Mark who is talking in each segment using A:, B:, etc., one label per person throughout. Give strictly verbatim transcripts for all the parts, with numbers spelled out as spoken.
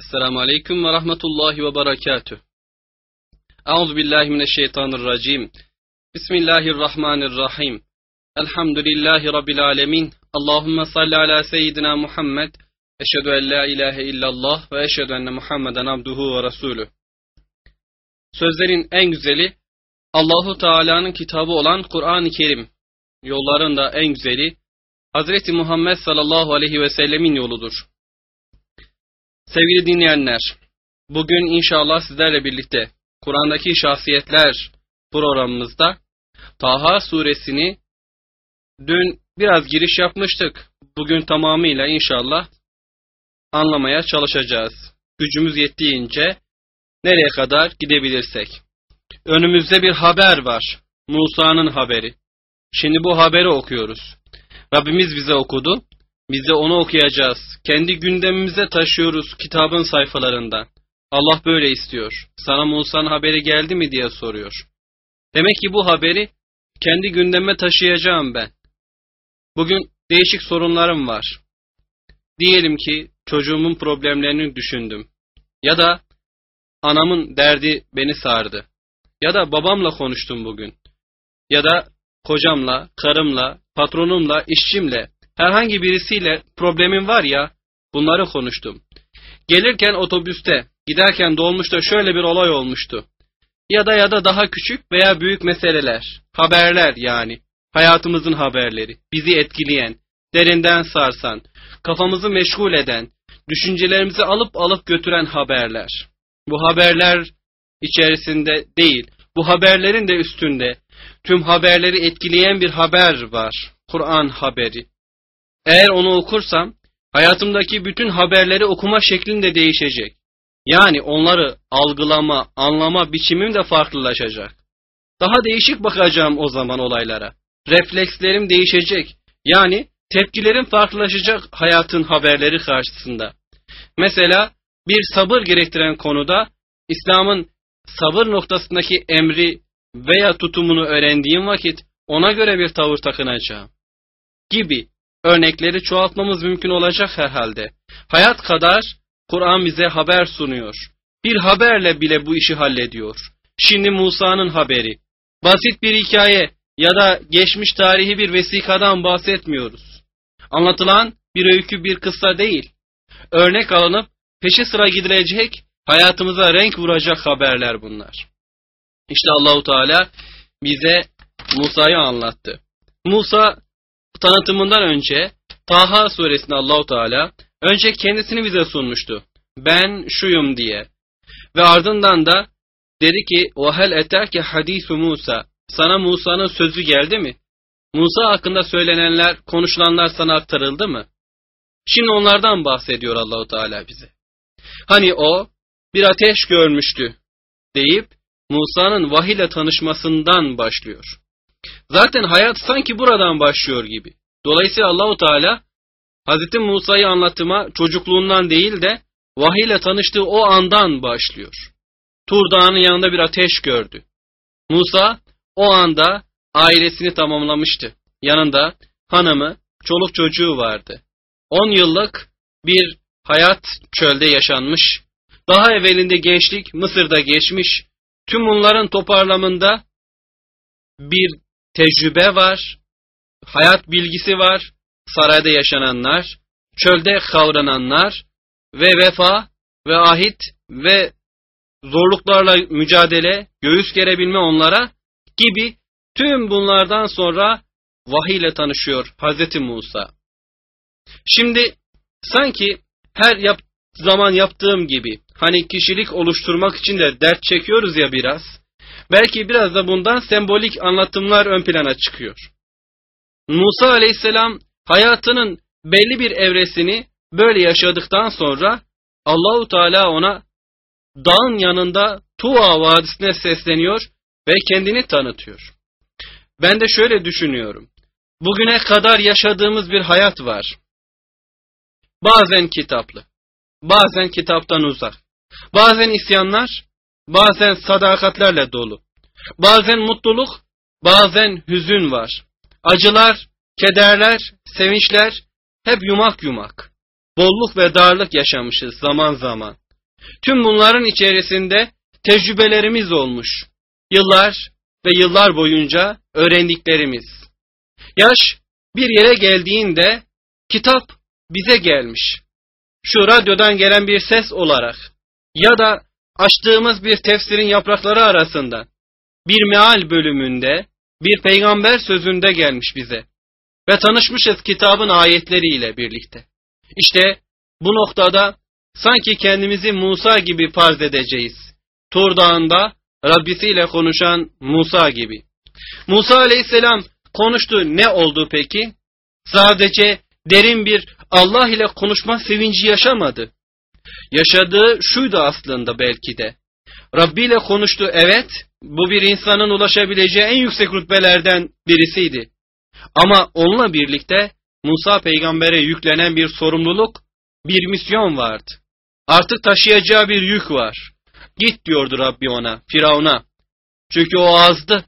A: Esselamu Aleyküm ve Rahmetullahi ve Berekatüh. Euzubillahimineşşeytanirracim. Bismillahirrahmanirrahim. Elhamdülillahi Rabbil alemin. Allahümme salli ala seyyidina Muhammed. Eşhedü en la ilahe illallah ve eşhedü enne Muhammeden abduhu ve resulü. Sözlerin en güzeli Allahu Teala'nın kitabı olan Kur'an-ı Kerim. Yolların da en güzeli Hazreti Muhammed sallallahu aleyhi ve sellemin yoludur. Sevgili dinleyenler, bugün inşallah sizlerle birlikte Kur'an'daki şahsiyetler programımızda Taha suresini dün biraz giriş yapmıştık. Bugün tamamıyla inşallah anlamaya çalışacağız. Gücümüz yettiğince nereye kadar gidebilirsek. Önümüzde bir haber var. Musa'nın haberi. Şimdi bu haberi okuyoruz. Rabbimiz bize okudu. Biz de onu okuyacağız. Kendi gündemimize taşıyoruz kitabın sayfalarından. Allah böyle istiyor. Sana Musa'nın haberi geldi mi diye soruyor. Demek ki bu haberi kendi gündeme taşıyacağım ben. Bugün değişik sorunlarım var. Diyelim ki çocuğumun problemlerini düşündüm. Ya da anamın derdi beni sardı. Ya da babamla konuştum bugün. Ya da kocamla, karımla, patronumla, işçimle, herhangi birisiyle problemim var ya, bunları konuştum. Gelirken otobüste, giderken dolmuşta şöyle bir olay olmuştu. Ya da ya da daha küçük veya büyük meseleler, haberler yani, hayatımızın haberleri, bizi etkileyen, derinden sarsan, kafamızı meşgul eden, düşüncelerimizi alıp alıp götüren haberler. Bu haberler içerisinde değil, bu haberlerin de üstünde, tüm haberleri etkileyen bir haber var, Kur'an haberi. Eğer onu okursam, hayatımdaki bütün haberleri okuma şeklim de değişecek. Yani onları algılama, anlama biçimim de farklılaşacak. Daha değişik bakacağım o zaman olaylara. Reflekslerim değişecek. Yani tepkilerim farklılaşacak hayatın haberleri karşısında. Mesela bir sabır gerektiren konuda İslam'ın sabır noktasındaki emri veya tutumunu öğrendiğim vakit ona göre bir tavır takınacağım. Gibi örnekleri çoğaltmamız mümkün olacak herhalde. Hayat kadar Kur'an bize haber sunuyor. Bir haberle bile bu işi hallediyor. Şimdi Musa'nın haberi. Basit bir hikaye ya da geçmiş tarihi bir vesikadan bahsetmiyoruz. Anlatılan bir öykü, bir kıssa değil. Örnek alınıp peşi sıra gidilecek, hayatımıza renk vuracak haberler bunlar. İşte Allahu Teala bize Musa'yı anlattı. Musa tanıtımından önce Taha suresinde Allahu Teala önce kendisini bize sunmuştu. Ben şuyum diye. Ve ardından da dedi ki: "O hel etake hadisu Musa." Sana Musa'nın sözü geldi mi? Musa hakkında söylenenler, konuşulanlar sana aktarıldı mı? Şimdi onlardan bahsediyor Allahu Teala bize. Hani o bir ateş görmüştü deyip Musa'nın vahiy ile tanışmasından başlıyor. Zaten hayat sanki buradan başlıyor gibi. Dolayısıyla Allahu Teala Hazreti Musa'yı anlatıma çocukluğundan değil de vahiy ile tanıştığı o andan başlıyor. Tur Dağı'nın yanında bir ateş gördü. Musa o anda ailesini tamamlamıştı. Yanında hanımı, çoluk çocuğu vardı. On yıllık bir hayat çölde yaşanmış. Daha evvelinde gençlik Mısır'da geçmiş. Tüm bunların toparlamında bir tecrübe var, hayat bilgisi var, sarayda yaşananlar, çölde kavrananlar ve vefa ve ahit ve zorluklarla mücadele, göğüs gerebilme onlara gibi tüm bunlardan sonra vahiy ile tanışıyor Hazreti Musa. Şimdi sanki her yap, zaman yaptığım gibi hani kişilik oluşturmak için de dert çekiyoruz ya biraz. Belki biraz da bundan sembolik anlatımlar ön plana çıkıyor. Musa aleyhisselam hayatının belli bir evresini böyle yaşadıktan sonra Allahu Teala ona dağın yanında Tuva Vadisi'ne sesleniyor ve kendini tanıtıyor. Ben de şöyle düşünüyorum. Bugüne kadar yaşadığımız bir hayat var. Bazen kitaplı, bazen kitaptan uzak, bazen isyanlar, bazen sadakatlerle dolu. Bazen mutluluk, bazen hüzün var. Acılar, kederler, sevinçler hep yumak yumak. Bolluk ve darlık yaşamışız zaman zaman. Tüm bunların içerisinde tecrübelerimiz olmuş. Yıllar ve yıllar boyunca öğrendiklerimiz. Yaş bir yere geldiğinde kitap bize gelmiş. Şu radyodan gelen bir ses olarak ya da açtığımız bir tefsirin yaprakları arasında bir meal bölümünde bir peygamber sözünde gelmiş bize. Ve tanışmışız kitabın ayetleriyle birlikte. İşte bu noktada sanki kendimizi Musa gibi farz edeceğiz. Tur Dağı'nda Rabbisiyle konuşan Musa gibi. Musa aleyhisselam konuştu, ne oldu peki? Sadece derin bir Allah ile konuşma sevinci yaşamadı. Yaşadığı şuydu aslında belki de. Rabbi ile konuştu, evet, bu bir insanın ulaşabileceği en yüksek rütbelerden birisiydi. Ama onunla birlikte Musa peygambere yüklenen bir sorumluluk, bir misyon vardı. Artık taşıyacağı bir yük var. Git diyordu Rabbi ona, Firavun'a. Çünkü o azdı.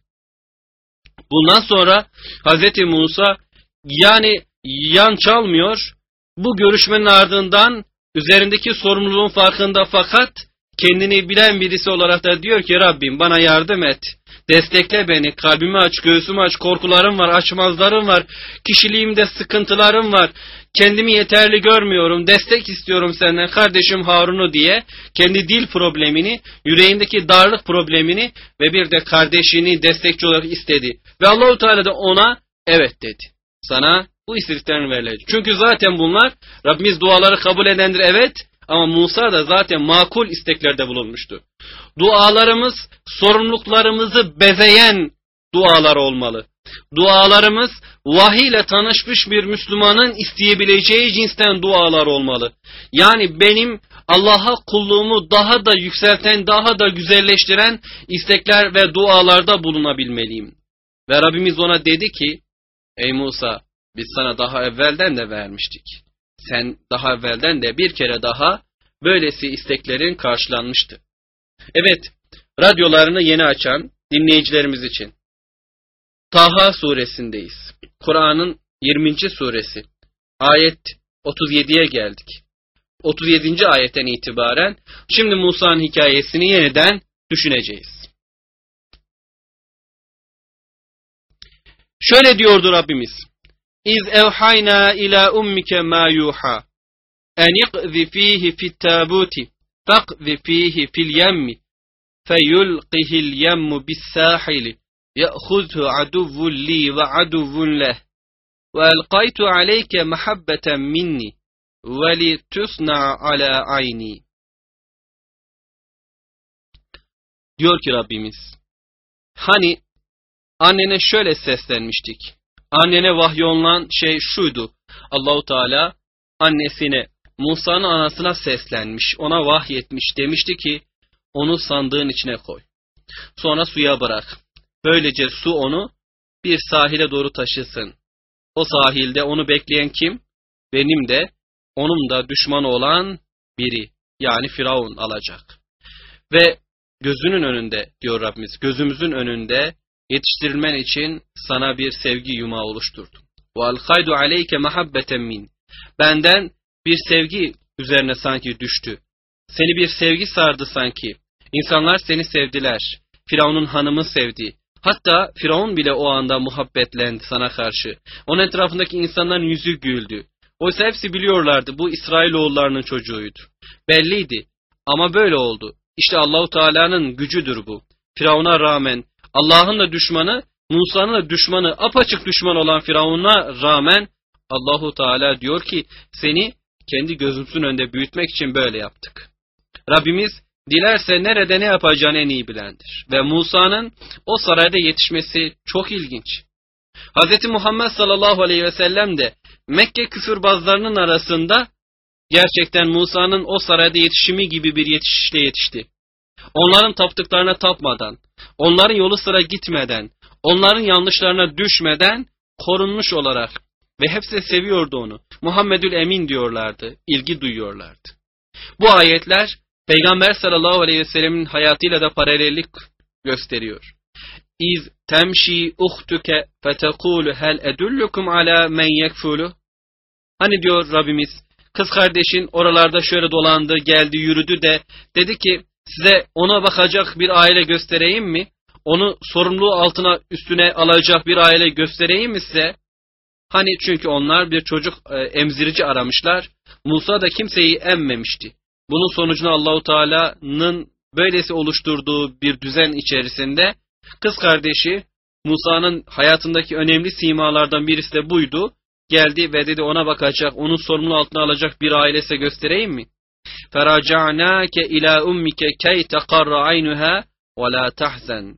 A: Bundan sonra Hazreti Musa yani yan çalmıyor. Bu görüşmenin ardından üzerindeki sorumluluğun farkında fakat kendini bilen birisi olarak da diyor ki Rabbim bana yardım et. Destekle beni, kalbimi aç, göğsümü aç, korkularım var, açmazlarım var, kişiliğimde sıkıntılarım var, kendimi yeterli görmüyorum, destek istiyorum senden kardeşim Harun'u diye kendi dil problemini, yüreğindeki darlık problemini ve bir de kardeşini destekçi olarak istedi. Ve Allah-u Teala da ona evet dedi. Sana bu istediklerini verilecek. Çünkü zaten bunlar Rabbimiz duaları kabul edendir evet ama Musa da zaten makul isteklerde bulunmuştu. Dualarımız sorumluluklarımızı bezeyen dualar olmalı. Dualarımız vahiy ile tanışmış bir Müslümanın isteyebileceği cinsten dualar olmalı. Yani benim Allah'a kulluğumu daha da yükselten, daha da güzelleştiren istekler ve dualarda bulunabilmeliyim. Ve Rabbimiz ona dedi ki, ey Musa biz sana daha evvelden de vermiştik. Sen daha evvelden de bir kere daha böylesi isteklerin karşılanmıştı. Evet, radyolarını yeni açan dinleyicilerimiz için Taha suresindeyiz. Kur'an'ın yirminci suresi. Ayet otuz yediye geldik. otuz yedinci ayetten itibaren şimdi Musa'nın hikayesini yeniden düşüneceğiz. Şöyle diyordu Rabbimiz. İz evhayna ila ummike ma yuha. En iqzi fihi fit tabuti. Faqzi fihi fil yemmi. Feyulqihil yemmu bis sahili. Ya'khudhu aduvvun li ve aduvvun leh. Ve elqaytu aleyke mahabbeten minni. Ve li tusna ala ayni. Diyor ki Rabbimiz. Hani annene şöyle seslenmiştik. Annene vahyolunan şey şuydu. Allahu Teala annesine, Musa'nın anasına seslenmiş, ona vahyetmiş, demişti ki onu sandığın içine koy. Sonra suya bırak. Böylece su onu bir sahile doğru taşısın. O sahilde onu bekleyen kim? Benim de, onun da düşmanı olan biri. Yani Firavun alacak. Ve gözünün önünde diyor Rabbimiz, gözümüzün önünde yetiştirilmen için sana bir sevgi yumağı oluşturdum. وَالْخَيْدُ عَلَيْكَ مَحَبَّةً مِنْ Benden bir sevgi üzerine sanki düştü. Seni bir sevgi sardı sanki. İnsanlar seni sevdiler. Firavun'un hanımı sevdi. Hatta Firavun bile o anda muhabbetlendi sana karşı. Onun etrafındaki insanların yüzü güldü. Oysa hepsi biliyorlardı bu İsrailoğullarının çocuğuydu. Belliydi ama böyle oldu. İşte Allahu Teala'nın gücüdür bu. Firavun'a rağmen Allah'ın da düşmanı, Musa'nın da düşmanı, apaçık düşman olan Firavun'a rağmen Allahu Teala diyor ki seni kendi gözümüzün önünde büyütmek için böyle yaptık. Rabbimiz dilerse nerede ne yapacağını en iyi bilendir. Ve Musa'nın o sarayda yetişmesi çok ilginç. Hz. Muhammed sallallahu aleyhi ve sellem de Mekke küfürbazlarının arasında gerçekten Musa'nın o sarayda yetişimi gibi bir yetişişle yetişti. Onların taptıklarına tapmadan, onların yolu sıra gitmeden, onların yanlışlarına düşmeden korunmuş olarak ve hepsi seviyordu onu. Muhammedül Emin diyorlardı, ilgi duyuyorlardı. Bu ayetler Peygamber sallallahu aleyhi ve sellemin hayatıyla da paralellik gösteriyor. İz temşi uhtuke fetekulu hel edullukum ala men yekfulu. Hani diyor Rabbimiz, kız kardeşin oralarda şöyle dolandı, geldi, yürüdü de dedi ki size ona bakacak bir aile göstereyim mi? Onu sorumluluğu altına üstüne alacak bir aile göstereyim mi size? Hani çünkü onlar bir çocuk e, emzirici aramışlar. Musa da kimseyi emmemişti. Bunun sonucunda Allahu Teala'nın böylesi oluşturduğu bir düzen içerisinde kız kardeşi Musa'nın hayatındaki önemli simalardan birisi de buydu. Geldi ve dedi ona bakacak, onun sorumluluğu altına alacak bir ailese göstereyim mi? فَرَجَعْنَاكَ اِلَى اُمِّكَ كَيْ تَقَرَّ عَيْنُهَا وَلَا تَحْزَنْ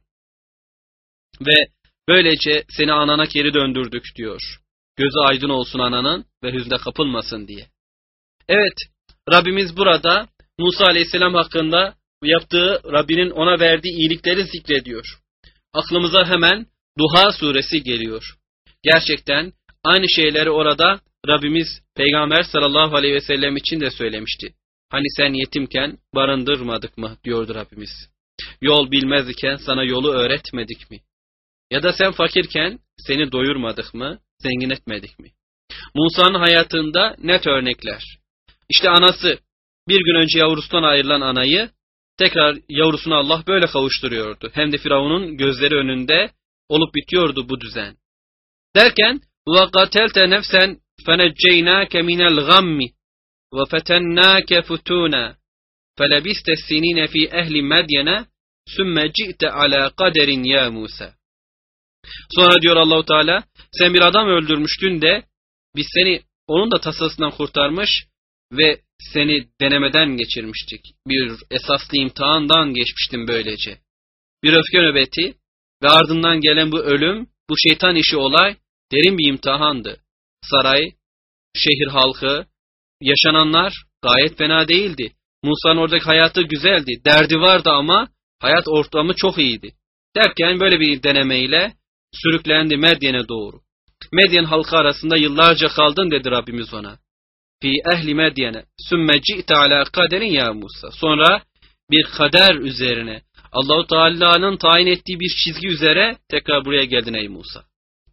A: Ve böylece seni anana geri döndürdük diyor. Gözü aydın olsun ananın ve hüzne kapılmasın diye. Evet, Rabbimiz burada Musa Aleyhisselam hakkında yaptığı, Rabbinin ona verdiği iyilikleri zikrediyor. Aklımıza hemen Duha suresi geliyor. Gerçekten aynı şeyleri orada Rabbimiz Peygamber sallallahu aleyhi ve sellem için de söylemişti. Hani sen yetimken barındırmadık mı diyordu Rabbimiz. Yol bilmez iken sana yolu öğretmedik mi? Ya da sen fakirken seni doyurmadık mı, zengin etmedik mi? Musa'nın hayatında net örnekler. İşte anası, bir gün önce yavrusundan ayrılan anayı tekrar yavrusuna Allah böyle kavuşturuyordu. Hem de Firavun'un gözleri önünde olup bitiyordu bu düzen. Derken وَقَتَلْتَ نَفْسًا فَنَجَّيْنَاكَ مِنَ الْغَمِّ وَفَتَنَّاكَ فُتُونًا فَلَبِسْتَ السِّنِينَ فِي أَهْلِ مَدْيَنَ ثُمَّ جِئْتَ عَلَى قَدَرٍ يَا مُوسَى Sonra diyor Allahu Teala, sen bir adam öldürmüştün de biz seni onun da tasasından kurtarmış ve seni denemeden geçirmiştik. Bir esaslı imtihandan geçmiştin böylece. Bir öfke nöbeti ve ardından gelen bu ölüm, bu şeytan işi olay derin bir imtihandı. Saray, şehir halkı, yaşananlar gayet fena değildi. Musa'nın oradaki hayatı güzeldi. Derdi vardı ama hayat ortamı çok iyiydi. Derken böyle bir denemeyle sürüklendi Medyen'e doğru. Medyen halkı arasında yıllarca kaldın dedi Rabbimiz ona. Fi ehli Medyen'e sümme ci'te ala kaderin ya Musa. Sonra bir kader üzerine, Allahu Teala'nın tayin ettiği bir çizgi üzere tekrar buraya geldin ey Musa.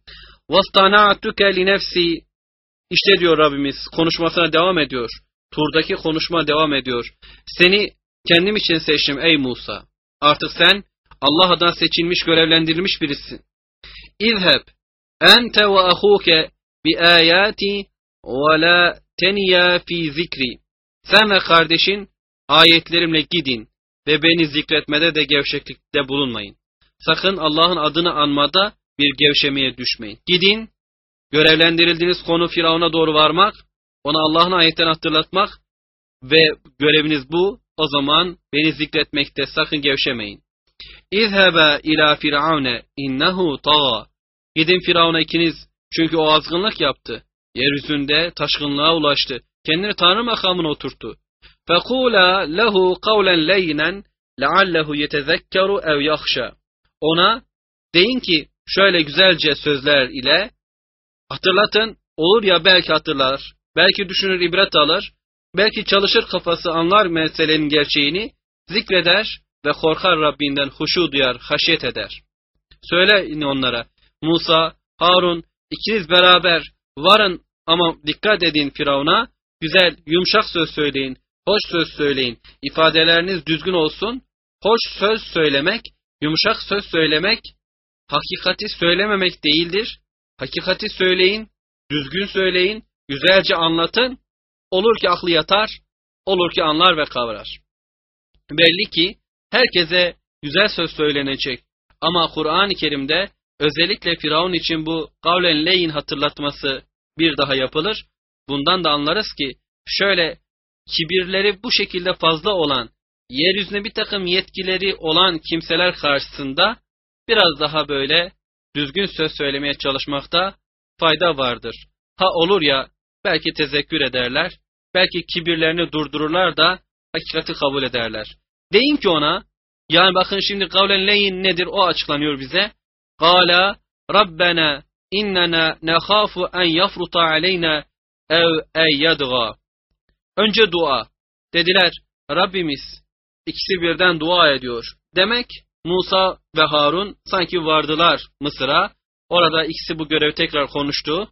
A: Vastana'tuke li nefsi. İşte diyor Rabbimiz konuşmasına devam ediyor. Turdaki konuşma devam ediyor. Seni kendim için seçtim ey Musa. Artık sen Allah adına seçilmiş, görevlendirilmiş birisin. İzheb ente ve ahuke bi ayati ve la teniya fi zikri. Sen ve kardeşin ayetlerimle gidin ve beni zikretmede de gevşeklikte bulunmayın. Sakın Allah'ın adını anmada bir gevşemeye düşmeyin. Gidin, görevlendirildiğiniz konu Firavun'a doğru varmak, ona Allah'ın ayetlerini hatırlatmak ve göreviniz bu. O zaman beni zikretmekte sakın gevşemeyin. İzhebe ila firavune innehu tağa. Gidin Firavun'a ikiniz, çünkü o azgınlık yaptı. Yeryüzünde taşkınlığa ulaştı. Kendini Tanrı makamına oturttu. Fekula lehu kavlen leynen leallehu yetezekkeru ev yakhşa. Ona deyin ki şöyle güzelce sözler ile hatırlatın, olur ya belki hatırlar, belki düşünür ibret alır, belki çalışır kafası anlar meselenin gerçeğini, zikreder ve korkar Rabbinden huşu duyar, haşyet eder. Söyle onlara, Musa, Harun ikiniz beraber varın ama dikkat edin Firavun'a, güzel, yumuşak söz söyleyin, hoş söz söyleyin, ifadeleriniz düzgün olsun. Hoş söz söylemek, yumuşak söz söylemek, hakikati söylememek değildir. Hakikati söyleyin, düzgün söyleyin, güzelce anlatın. Olur ki aklı yatar, olur ki anlar ve kavrar. Belli ki herkese güzel söz söylenecek. Ama Kur'an-ı Kerim'de özellikle Firavun için bu kavlen leyin hatırlatması bir daha yapılır. Bundan da anlarız ki şöyle kibirleri bu şekilde fazla olan, yeryüzünde bir takım yetkileri olan kimseler karşısında biraz daha böyle düzgün söz söylemeye çalışmakta fayda vardır. Ha olur ya belki tezekkür ederler, belki kibirlerini durdururlar da hakikati kabul ederler. Deyin ki ona, yani bakın şimdi kavlen leyin nedir o açıklanıyor bize. Kâlâ Rabbena innena nekhafu en yafruta aleyna ev eyyadgâ. Önce dua. Dediler Rabbimiz, ikisi birden dua ediyor. Demek Musa ve Harun sanki vardılar Mısır'a. Orada ikisi bu görevi tekrar konuştu.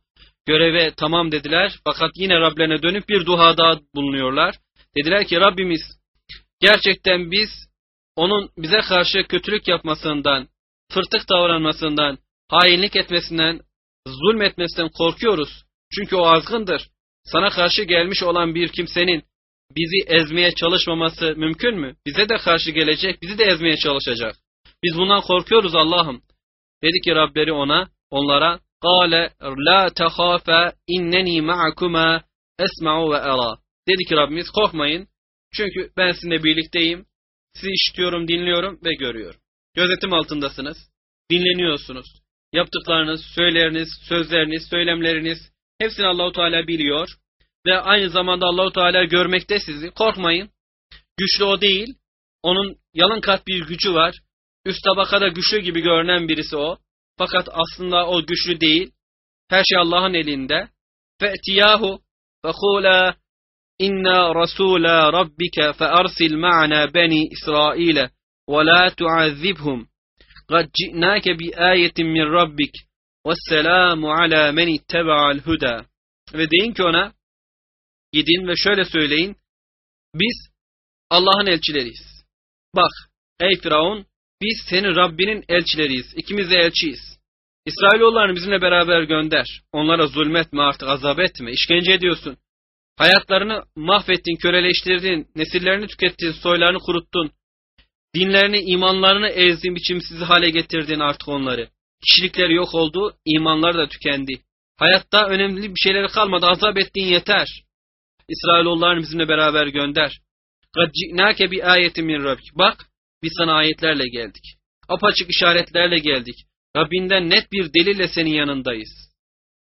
A: göreve tamam dediler. Fakat yine Rablerine dönüp bir duada bulunuyorlar. Dediler ki Rabbimiz, gerçekten biz onun bize karşı kötülük yapmasından, fırtık davranmasından, hainlik etmesinden, zulmetmesinden korkuyoruz. Çünkü o azgındır. Sana karşı gelmiş olan bir kimsenin bizi ezmeye çalışmaması mümkün mü? Bize de karşı gelecek, bizi de ezmeye çalışacak. Biz bundan korkuyoruz Allah'ım. Dedi ki Rableri ona, onlara, قَالَ لَا تَخَافَ اِنَّنِي مَعَكُمَا اَسْمَعُ وَاَرَى. Dedi ki Rabbimiz, korkmayın. Çünkü ben sizinle birlikteyim. Sizi işitiyorum, dinliyorum ve görüyorum. Gözetim altındasınız. Dinleniyorsunuz. Yaptıklarınız, söyleriniz, sözleriniz, söylemleriniz hepsini Allahu Teala biliyor. Ve aynı zamanda Allahu Teala görmekte sizi. Korkmayın. Güçlü o değil. Onun yalın kat bir gücü var. Üst tabakada güçlü gibi görünen birisi o. Fakat aslında o güçlü değil. Her şey Allah'ın elinde. فَأْتِيَاهُ فَقُولَا İnna rasula rabbike fearsil ma'ana beni İsrail ve la tu'azzibhum. Kad ci'nake bi ayetin min rabbik vesselamu ala men ittaba'al huda. Ve deyin ki ona, gidin ve şöyle söyleyin, biz Allah'ın elçileriyiz. Bak ey Firavun, biz senin Rabbinin elçileriyiz. İkimiz de elçiyiz. İsrailoğullarını bizimle beraber gönder. Onlara zulmetme artık, azap etme, işkence ediyorsun. Hayatlarını mahvettin, köleleştirdin, nesillerini tükettin, soylarını kuruttun. Dinlerini, imanlarını ezdin, biçimsiz hale getirdin artık onları. Kişilikleri yok oldu, imanları da tükendi. Hayatta önemli bir şeyleri kalmadı, azap ettin yeter. İsrailoğullarını bizimle beraber gönder. قَدْ جِئْنَاكَ بِآيَةٍ مِنْ رَبِّكَ. Bak, biz sana ayetlerle geldik. Apaçık işaretlerle geldik. Rabbinden net bir delille senin yanındayız.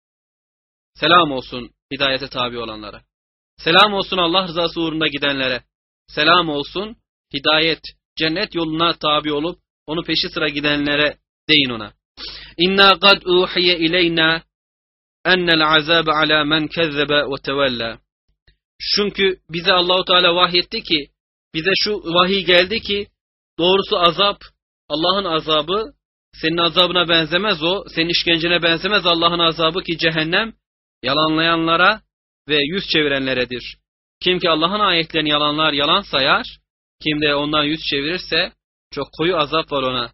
A: Selam olsun hidayete tabi olanlara. Selam olsun Allah rızası uğrunda gidenlere. Selam olsun hidayet, cennet yoluna tabi olup onu peşi sıra gidenlere deyin ona. İnna kad uhiye ileyna ennel azabe ala men kezzebe ve tevella. Çünkü bize Allahu Teala vahyetti ki, bize şu vahiy geldi ki, doğrusu azap, Allah'ın azabı, senin azabına benzemez o, senin işkencene benzemez Allah'ın azabı ki cehennem, yalanlayanlara ve yüz çevirenleredir. Kim ki Allah'ın ayetlerini yalanlar, yalan sayar, kim de ondan yüz çevirirse, çok koyu azap var ona.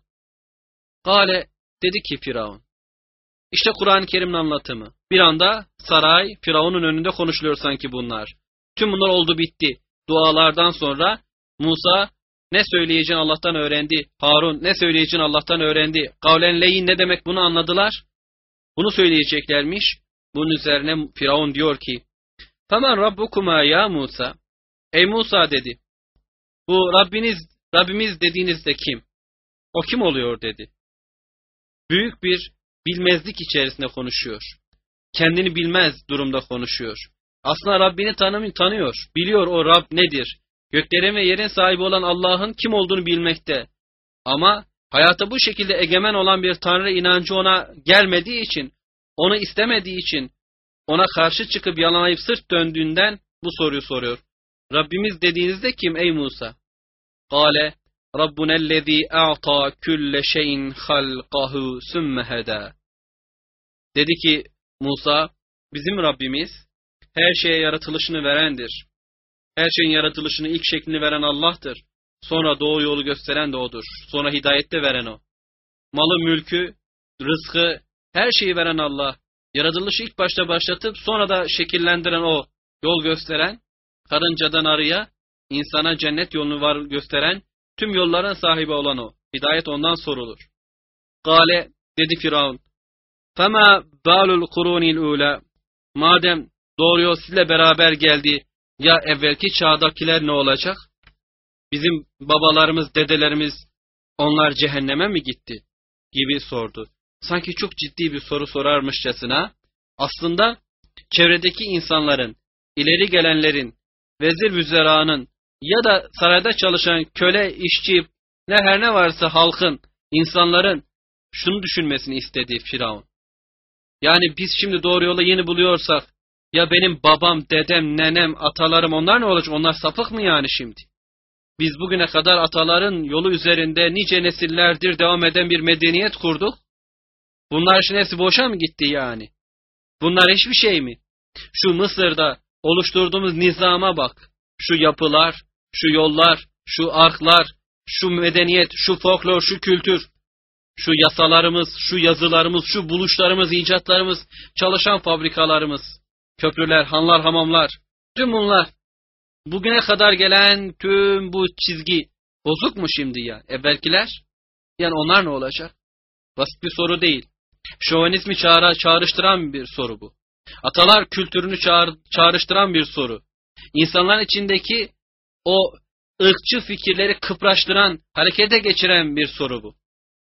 A: Kale, dedi ki Firavun. İşte Kur'an-ı Kerim'in anlatımı. Bir anda saray, Firavun'un önünde konuşuluyor sanki bunlar. Tüm bunlar oldu bitti. Dualardan sonra Musa ne söyleyeceğini Allah'tan öğrendi. Harun ne söyleyeceğini Allah'tan öğrendi. Kavlen leyin ne demek bunu anladılar. Bunu söyleyeceklermiş. Bunun üzerine Firavun diyor ki, Femen Rabbukuma ya Musa. Ey Musa dedi. Bu Rabbiniz, Rabbimiz dediğiniz de kim? O kim oluyor dedi. Büyük bir bilmezlik içerisinde konuşuyor. Kendini bilmez durumda konuşuyor. Aslında Rabbini tanım, tanıyor. Biliyor o Rab nedir. Göklerin ve yerin sahibi olan Allah'ın kim olduğunu bilmekte. Ama hayata bu şekilde egemen olan bir Tanrı inancı ona gelmediği için, onu istemediği için, ona karşı çıkıp yalanlayıp sırt döndüğünden bu soruyu soruyor. Rabbimiz dediğinizde kim ey Musa? Kale, Rabbunellezî a'ta külle şeyin halqahu sümme hedâ. Dedi ki Musa, bizim Rabbimiz her şeye yaratılışını verendir. Her şeyin yaratılışını ilk şeklini veren Allah'tır. Sonra doğru yolu gösteren de O'dur. Sonra hidayette veren O. Malı, mülkü, rızkı, her şeyi veren Allah. Yaratılışı ilk başta başlatıp sonra da şekillendiren O. Yol gösteren, karıncadan arıya, insana cennet yolunu var gösteren, tüm yolların sahibi olan O. Hidayet ondan sorulur. Kale, dedi Firavun. Fema balul kurunil ula. Madem doğru yol sizle beraber geldi, ya evvelki çağdakiler ne olacak? Bizim babalarımız, dedelerimiz, onlar cehenneme mi gitti? Gibi sordu. Sanki çok ciddi bir soru sorarmışçasına, aslında çevredeki insanların, ileri gelenlerin, vezir vüzeranın ya da sarayda çalışan köle, işçi, ne her ne varsa halkın, insanların şunu düşünmesini istedi Firavun. Yani biz şimdi doğru yola yeni buluyorsak, ya benim babam, dedem, nenem, atalarım onlar ne olacak? Onlar sapık mı yani şimdi? Biz bugüne kadar ataların yolu üzerinde nice nesillerdir devam eden bir medeniyet kurduk. Bunlar için hepsi boşa mı gitti yani? Bunlar hiçbir şey mi? Şu Mısır'da oluşturduğumuz nizama bak. Şu yapılar, şu yollar, şu arklar, şu medeniyet, şu folklor, şu kültür, şu yasalarımız, şu yazılarımız, şu buluşlarımız, icatlarımız, çalışan fabrikalarımız, köprüler, hanlar, hamamlar, tüm bunlar. Bugüne kadar gelen tüm bu çizgi bozuk mu şimdi ya? Evvelkiler? Yani onlar ne olacak? Basit bir soru değil. Şövenizmi çağrı, çağrıştıran bir soru bu. Atalar kültürünü çağır, çağrıştıran bir soru. İnsanların içindeki o ırkçı fikirleri kıpraştıran, harekete geçiren bir soru bu.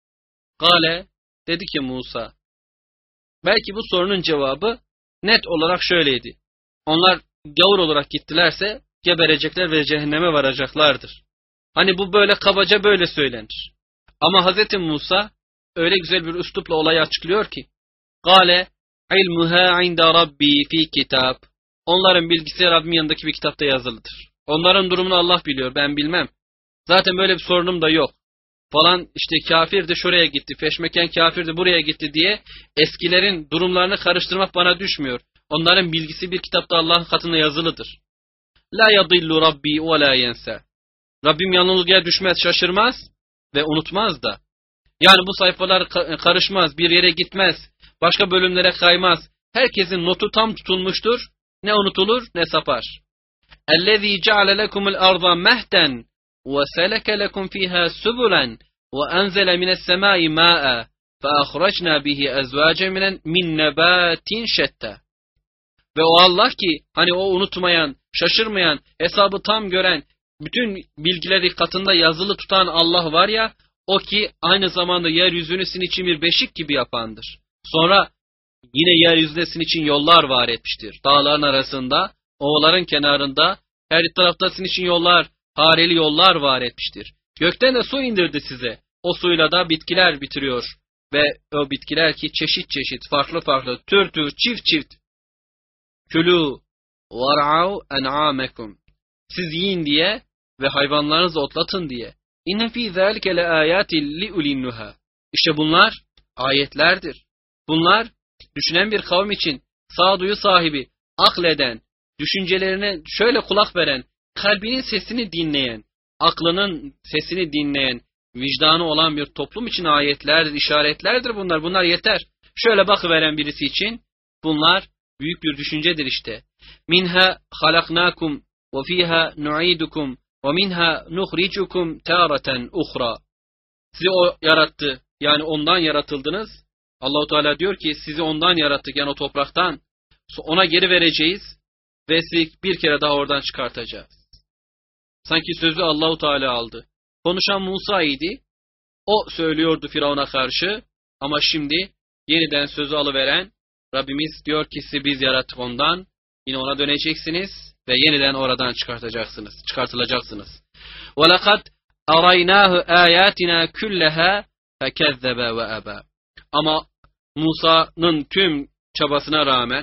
A: Gale, dedi ki Musa, belki bu sorunun cevabı net olarak şöyleydi. Onlar gavur olarak gittilerse geberecekler ve cehenneme varacaklardır. Hani bu böyle kabaca böyle söylenir. Ama Hazreti Musa öyle güzel bir üslupla olayı açıklıyor ki, Gale, ilmuha inda rabbi fi kitab. Onların bilgisi Rabbimin yanındaki bir kitapta yazılıdır. Onların durumunu Allah biliyor, ben bilmem. Zaten böyle bir sorunum da yok. Falan işte kafirdi şuraya gitti, feşmeken kafirdi buraya gitti diye eskilerin durumlarını karıştırmak bana düşmüyor. Onların bilgisi bir kitapta Allah'ın katında yazılıdır. La yadillu rabbi ve la yense. Rabbim yanılgıya düşmez, şaşırmaz ve unutmaz da. Yani bu sayfalar karışmaz, bir yere gitmez, başka bölümlere kaymaz. Herkesin notu tam tutulmuştur. Ne unutulur ne sapar. اَلَّذ۪ي جَعَلَ لَكُمُ الْأَرْضَ مَهْدًا وَسَلَكَ لَكُمْ ف۪يهَا سُبُلًا وَأَنْزَلَ مِنَ السَّمَاءِ مَاءً فَأَخْرَجْنَا بِهِ أَزْوَاجًا مِنْ نَبَاتٍ شَتَّى. Ve o Allah ki hani o unutmayan, şaşırmayan, hesabı tam gören, bütün bilgileri katında yazılı tutan Allah var ya, o ki aynı zamanda yeryüzünü sizin için bir beşik gibi yapandır. Sonra yine yeryüzünde sizin için yollar var etmiştir. Dağların arasında, ovaların kenarında, her tarafta sizin için yollar, hareli yollar var etmiştir. Gökten de su indirdi size. O suyla da bitkiler bitiriyor. Ve o bitkiler ki çeşit çeşit, farklı farklı, tür tür, çift çift. Külü var'av en'amekum. Siz yiyin diye ve hayvanlarınızı otlatın diye. İnne fî zâlike le âyâtin li ulinnuhâ. İşte bunlar ayetlerdir. Bunlar düşünen bir kavim için sağduyu sahibi, akleden, düşüncelerine şöyle kulak veren, kalbinin sesini dinleyen, aklının sesini dinleyen, vicdanı olan bir toplum için ayetlerdir, işaretlerdir bunlar. Bunlar yeter. Şöyle bakıveren birisi için bunlar büyük bir düşüncedir işte. Minha halaknakum ve fiha nu'idukum ve minha nukhrijukum taratan ukhra. Sizi o yarattı. Yani ondan yaratıldınız. Allahu Teala diyor ki sizi ondan yarattık, yani o topraktan. Ona geri vereceğiz ve sizi bir kere daha oradan çıkartacağız. Sanki sözü Allahu Teala aldı. Konuşan Musa idi. O söylüyordu Firavun'a karşı ama şimdi yeniden sözü alıveren Rabbimiz diyor ki sizi biz yarattık ondan. Yine ona döneceksiniz ve yeniden oradan çıkartacaksınız, çıkartılacaksınız. وَلَقَدْ أَرَيْنَاهُ آيَاتِنَا كُلَّهَا فَكَذَّبَ وَأَبَى. Ama Musa'nın tüm çabasına rağmen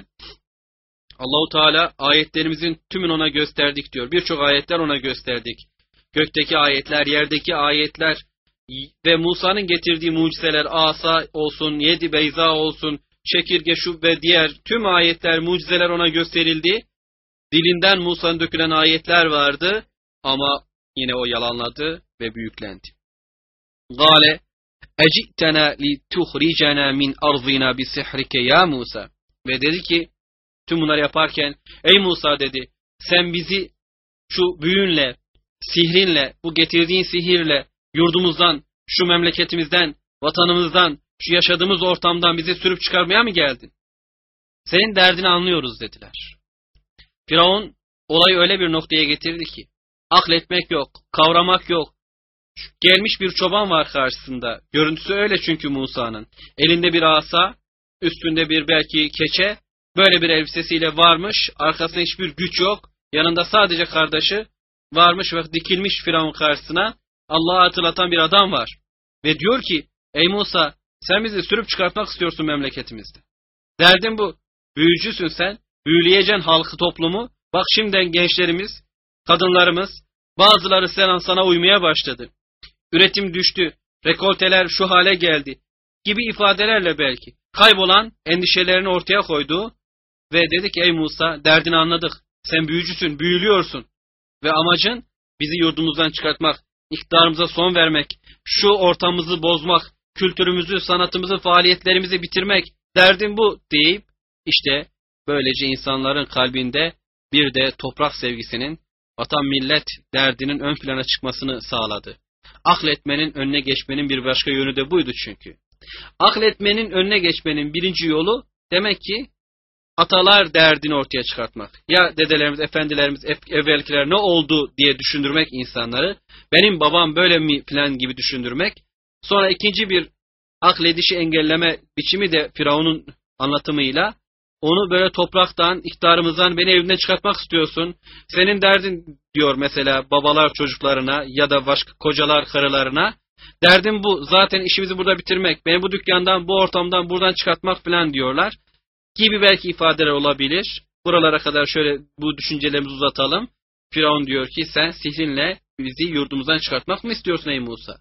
A: Allahu Teala ayetlerimizin tümünü ona gösterdik diyor. Birçok ayetler ona gösterdik. Gökteki ayetler, yerdeki ayetler ve Musa'nın getirdiği mucizeler, asa olsun, yedi beyza olsun, çekirge şu ve diğer tüm ayetler, mucizeler ona gösterildi. Dilinden Musa'nın dökülen ayetler vardı ama yine o yalanladı ve büyüklendi. Gale ecitena li tuhricana min arzina bi sihrike ya Musa. Ve dedi ki tüm bunları yaparken ey Musa dedi sen bizi şu büyünle, sihrinle, bu getirdiğin sihirle yurdumuzdan, şu memleketimizden, vatanımızdan, şu yaşadığımız ortamdan bizi sürüp çıkarmaya mı geldin? Senin derdini anlıyoruz dediler. Firavun olayı öyle bir noktaya getirdi ki akletmek yok, kavramak yok. Gelmiş bir çoban var karşısında. Görüntüsü öyle çünkü Musa'nın. Elinde bir asa, üstünde bir belki keçe, böyle bir elbisesiyle varmış, arkasında hiçbir güç yok. Yanında sadece kardeşi varmış ve dikilmiş Firavun karşısına. Allah'a hatırlatan bir adam var. Ve diyor ki, ey Musa sen bizi sürüp çıkartmak istiyorsun memleketimizde. Derdin bu. Büyücüsün sen. Büyüleyeceksin halkı, toplumu. Bak şimdiden gençlerimiz, kadınlarımız, bazıları sana, sana uymaya başladı. Üretim düştü. Rekolteler şu hale geldi. Gibi ifadelerle belki. kaybolan endişelerini ortaya koydu ve dedi ki ey Musa, derdini anladık. Sen büyücüsün, büyülüyorsun ve amacın bizi yurdumuzdan çıkartmak, iktidarımıza son vermek, şu ortamımızı bozmak, kültürümüzü, sanatımızı, faaliyetlerimizi bitirmek, derdin bu deyip işte böylece insanların kalbinde bir de toprak sevgisinin, vatan millet derdinin ön plana çıkmasını sağladı. Akletmenin önüne geçmenin bir başka yönü de buydu çünkü. Akletmenin önüne geçmenin birinci yolu demek ki atalar derdini ortaya çıkartmak. Ya dedelerimiz, efendilerimiz, evvelkiler ne oldu diye düşündürmek insanları. Benim babam böyle mi falan gibi düşündürmek. Sonra ikinci bir akledişi engelleme biçimi de Firavun'un anlatımıyla onu böyle topraktan, iktidarımızdan beni evinden çıkartmak istiyorsun. Senin derdin diyor mesela babalar çocuklarına ya da başka kocalar karılarına. Derdim bu. Zaten işimizi burada bitirmek. Beni bu dükkandan, bu ortamdan buradan çıkartmak falan diyorlar. Gibi belki ifadeler olabilir. Buralara kadar şöyle bu düşüncelerimizi uzatalım. Firavun diyor ki sen sihrinle bizi yurdumuzdan çıkartmak mı istiyorsun ey Musa?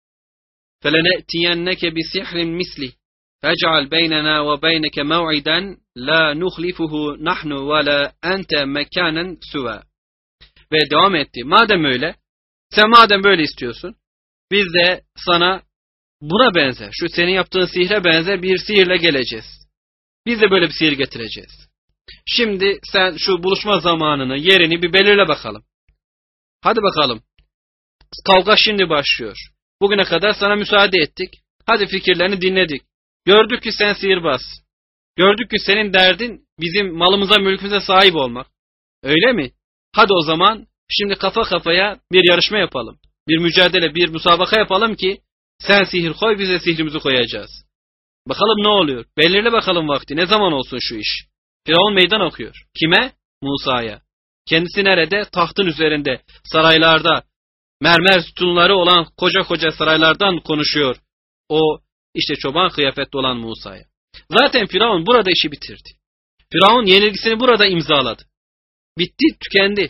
A: فَلَنَأْتِيَنَّكَ بِسِحْرٍ مِسْلِهِ فَاجْعَلْ بَيْنَنَا وَبَيْنَكَ مَوْعِدًا لَا نُخْلِفُهُ نَحْنُ وَلَا أَنْتَ مَكَانًا سُوًا. Ve devam etti. Madem öyle, sen madem böyle istiyorsun, biz de sana buna benzer, şu senin yaptığın sihre benzer bir sihirle geleceğiz. Biz de böyle bir sihir getireceğiz. Şimdi sen şu buluşma zamanını, yerini bir belirle bakalım. Hadi bakalım. Kavga şimdi başlıyor. Bugüne kadar sana müsaade ettik. Hadi fikirlerini dinledik. Gördük ki sen sihirbaz. Gördük ki senin derdin bizim malımıza, mülkümüze sahip olmak. Öyle mi? Hadi o zaman şimdi kafa kafaya bir yarışma yapalım. Bir mücadele, bir musabaka yapalım ki sen sihir koy, biz de sihrimizi koyacağız. Bakalım ne oluyor? Belirle bakalım vakti. Ne zaman olsun şu iş? Firavun meydan okuyor. Kime? Musa'ya. Kendisi nerede? Tahtın üzerinde, saraylarda, mermer sütunları olan koca koca saraylardan konuşuyor. O işte çoban kıyafetli olan Musa'ya. Zaten Firavun burada işi bitirdi. Firavun yenilgisini burada imzaladı. Bitti, tükendi.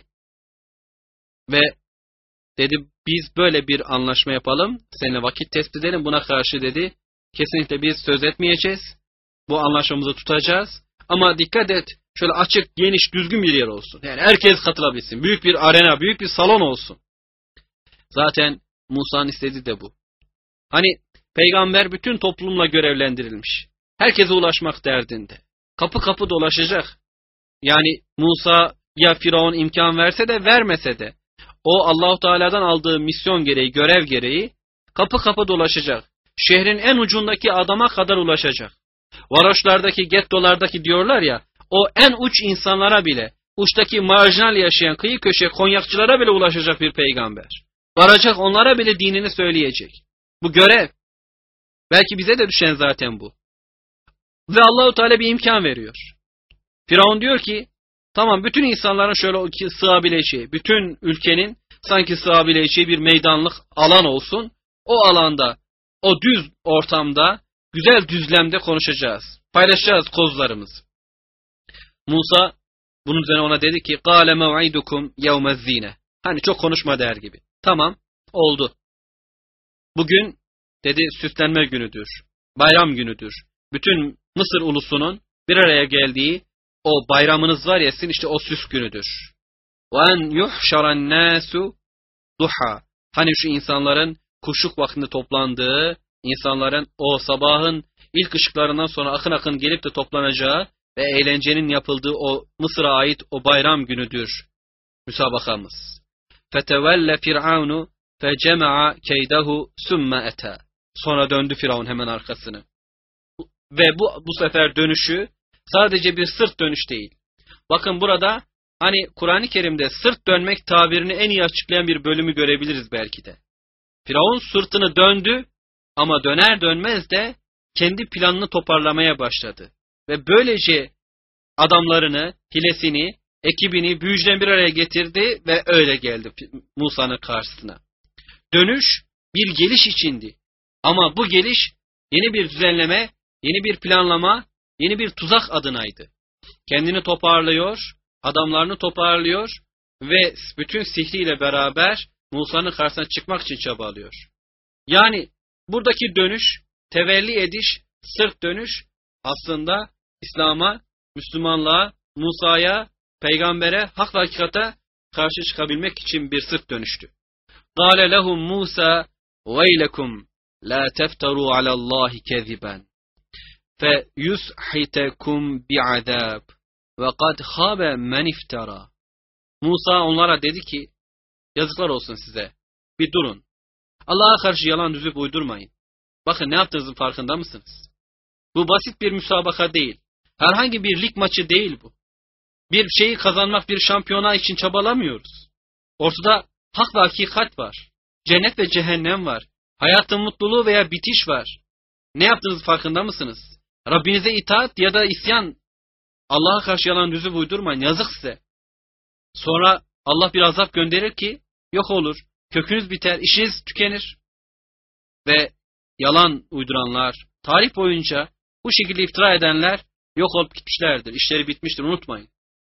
A: Ve dedi biz böyle bir anlaşma yapalım. Seninle vakit tespit edelim. Buna karşı dedi kesinlikle biz söz etmeyeceğiz. Bu anlaşmamızı tutacağız. Ama dikkat et, şöyle açık, geniş, düzgün bir yer olsun. Yani herkes katılabilsin. Büyük bir arena, büyük bir salon olsun. Zaten Musa'nın istediği de bu. Hani peygamber bütün toplumla görevlendirilmiş. Herkese ulaşmak derdinde. Kapı kapı dolaşacak. Yani Musa ya Firavun imkan verse de vermese de o Allahu Teala'dan aldığı misyon gereği, görev gereği kapı kapı dolaşacak. Şehrin en ucundaki adama kadar ulaşacak. Varoşlardaki, gettolardaki diyorlar ya, o en uç insanlara bile, uçtaki marjinal yaşayan kıyı köşe konyakçılara bile ulaşacak bir peygamber. Varacak, onlara bile dinini söyleyecek. Bu görev. Belki bize de düşen zaten bu. Ve Allahu Teala bir imkan veriyor. Firavun diyor ki, tamam bütün insanların şöyle sığabileceği, bütün ülkenin sanki sığabileceği bir meydanlık alan olsun. O alanda, o düz ortamda, güzel düzlemde konuşacağız. Paylaşacağız kozlarımızı. Musa bunun üzerine ona dedi ki, قَالَ مَوْعِدُكُمْ يَوْمَ الزِّينَ. Hani çok konuşma der gibi. Tamam, oldu. Bugün dedi süslenme günüdür, bayram günüdür. Bütün Mısır ulusunun bir araya geldiği o bayramınız var ya, sizin işte o süs günüdür. وَاَنْ يُحْشَرَ النَّاسُ duha. Hani şu insanların kuşluk vaktinde toplandığı, insanların o sabahın ilk ışıklarından sonra akın akın gelip de toplanacağı ve eğlencenin yapıldığı o Mısır'a ait o bayram günüdür müsabakamız. فَتَوَلَّ فِرْعَوْنُ فَجَمَعَ كَيْدَهُ ثُمَّ اَتَى. Sonra döndü Firavun hemen arkasını. Ve bu, bu sefer dönüşü sadece bir sırt dönüş değil. Bakın burada hani Kur'an-ı Kerim'de sırt dönmek tabirini en iyi açıklayan bir bölümü görebiliriz belki de. Firavun sırtını döndü ama döner dönmez de kendi planını toparlamaya başladı. Ve böylece adamlarını, hilesini, ekibini büyücüden bir araya getirdi ve öyle geldi Musa'nın karşısına. Dönüş bir geliş içindi. Ama bu geliş yeni bir düzenleme, yeni bir planlama, yeni bir tuzak adınaydı. Kendini toparlıyor, adamlarını toparlıyor ve bütün sihriyle beraber Musa'nın karşısına çıkmak için çabalıyor. Yani buradaki dönüş, tevelli ediş, sırt dönüş aslında İslam'a, Müslümanlığa, Musa'ya, peygambere, hak ve hakikate karşı çıkabilmek için bir sırt dönüştü. قَالَ لَهُمْ مُوسَى وَيْلَكُمْ لَا تَفْتَرُوا عَلَى اللّٰهِ كَذِبًا فَيُسْحِتَكُمْ بِعَذَابٍ وَقَدْ خَابَ مَنْ اِفْتَرَى. Musa onlara dedi ki, yazıklar olsun size, bir durun. Allah'a karşı yalan düzüp uydurmayın. Bakın ne yaptığınızın farkında mısınız? Bu basit bir müsabaka değil. Herhangi bir lig maçı değil bu. Bir şeyi kazanmak, bir şampiyona için çabalamıyoruz. Ortada hak ve hakikat var. Cennet ve cehennem var. Hayatın mutluluğu veya bitiş var. Ne yaptığınızın farkında mısınız? Rabbinize itaat ya da isyan. Allah'a karşı yalan düzüp uydurmayın. Yazık size. Sonra Allah bir azap gönderir ki yok olur. Kökünüz biter, işiniz tükenir. Ve yalan uyduranlar, tarih boyunca bu şekilde iftira edenler yok olup gitmişlerdir. İşleri bitmiştir, unutmayın.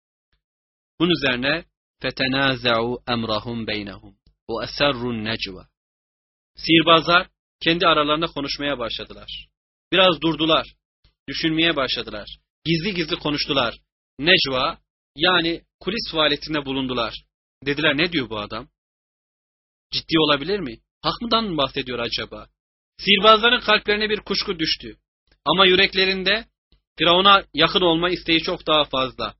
A: Bunun üzerine فَتَنَازَعُوا اَمْرَهُمْ بَيْنَهُمْ وَاَسَرُّوا النَّجْوَى. Sihirbazlar kendi aralarında konuşmaya başladılar. Biraz durdular, düşünmeye başladılar. Gizli gizli konuştular. Necva, yani kulis faaliyetinde bulundular. Dediler, ne diyor bu adam? Ciddi olabilir mi? Hak mıdan mı bahsediyor acaba? Sihirbazların kalplerine bir kuşku düştü. Ama yüreklerinde Firavun'a yakın olma isteği çok daha fazla.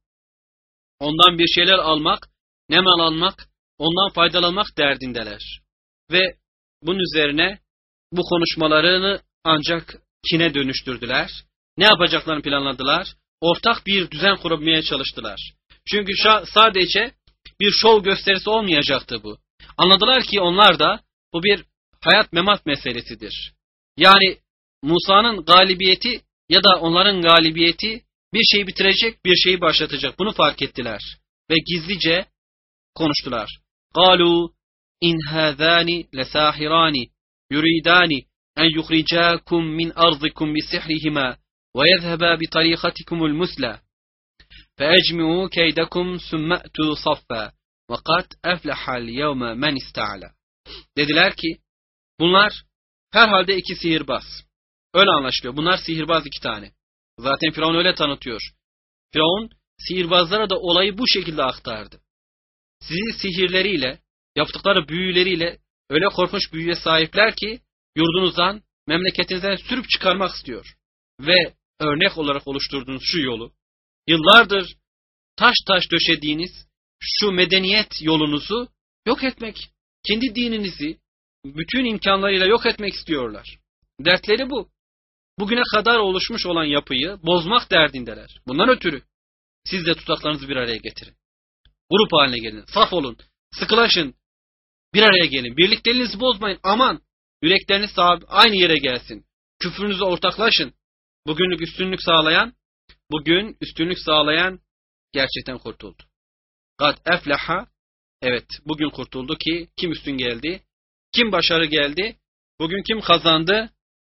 A: Ondan bir şeyler almak, ne mal almak, ondan faydalanmak derdindeler. Ve bunun üzerine bu konuşmalarını ancak kine dönüştürdüler. Ne yapacaklarını planladılar. Ortak bir düzen kurmaya çalıştılar. Çünkü sadece bir şov gösterisi olmayacaktı bu. Anladılar ki onlar da bu bir hayat memat meselesidir. Yani Musa'nın galibiyeti ya da onların galibiyeti bir şeyi bitirecek, bir şeyi başlatacak. Bunu fark ettiler. Ve gizlice konuştular. قَالُوا اِنْ هَذَانِ لَسَاحِرَانِ يُرِيدَانِ اَنْ يُخْرِجَاكُمْ مِنْ أَرْضِكُمْ بِسِحْرِهِمَا وَيَذْهَبَا بِطَرِيقَتِكُمُ الْمُسْلَى فَاَجْمِعُوا كَيْدَكُمْ ثُمَّ أْتُوا صَفًّا وَقَدْ أَفْلَحَ الْيَوْمَ مَنْ اسْتَعْلَى. Dediler ki, bunlar herhalde iki sihirbaz. Öyle anlaşılıyor. Bunlar sihirbaz iki tane. Zaten Firavun öyle tanıtıyor. Firavun sihirbazlara da olayı bu şekilde aktardı. Sizi sihirleriyle, yaptıkları büyüleriyle öyle korkunç büyüye sahipler ki yurdunuzdan, memleketinizden sürüp çıkarmak istiyor. Ve örnek olarak oluşturduğunuz şu yolu, yıllardır taş taş döşediğiniz şu medeniyet yolunuzu yok etmek, kendi dininizi bütün imkanlarıyla yok etmek istiyorlar. Dertleri bu. Bugüne kadar oluşmuş olan yapıyı bozmak derdindeler. Bundan ötürü siz de tutaklarınızı bir araya getirin. Grup haline gelin, saf olun, sıkılaşın, bir araya gelin. Birlikteliğinizi bozmayın, aman yürekleriniz aynı yere gelsin. Küfrünüzü ortaklaşın. Bugünlük üstünlük sağlayan, bugün üstünlük sağlayan gerçekten kurtuldu. Kad efleha, evet bugün kurtuldu ki kim üstün geldi, kim başarı geldi, bugün kim kazandı,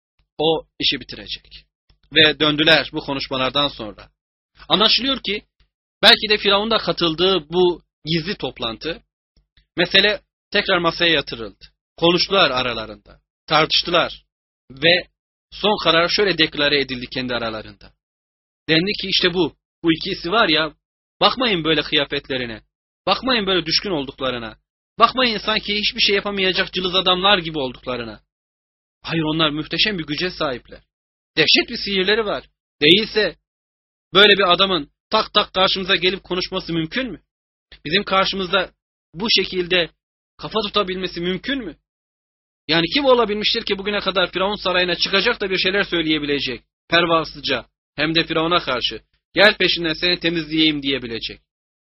A: o işi bitirecek. Ve döndüler bu konuşmalardan sonra. Anlaşılıyor ki belki de Firavun'un da katıldığı bu gizli toplantı, mesele tekrar masaya yatırıldı. Konuştular aralarında, tartıştılar ve son karar şöyle deklare edildi kendi aralarında. Dendi ki işte bu, bu ikisi var ya, bakmayın böyle kıyafetlerine, bakmayın böyle düşkün olduklarına, bakmayın sanki hiçbir şey yapamayacak cılız adamlar gibi olduklarına. Hayır, onlar muhteşem bir güce sahipler. Dehşet bir sihirleri var. Değilse böyle bir adamın tak tak karşımıza gelip konuşması mümkün mü? Bizim karşımızda bu şekilde kafa tutabilmesi mümkün mü? Yani kim olabilmiştir ki bugüne kadar Firavun sarayına çıkacak da bir şeyler söyleyebilecek? Pervasızca, hem de Firavun'a karşı. Gel peşinden seni temizleyeyim diyebilecek.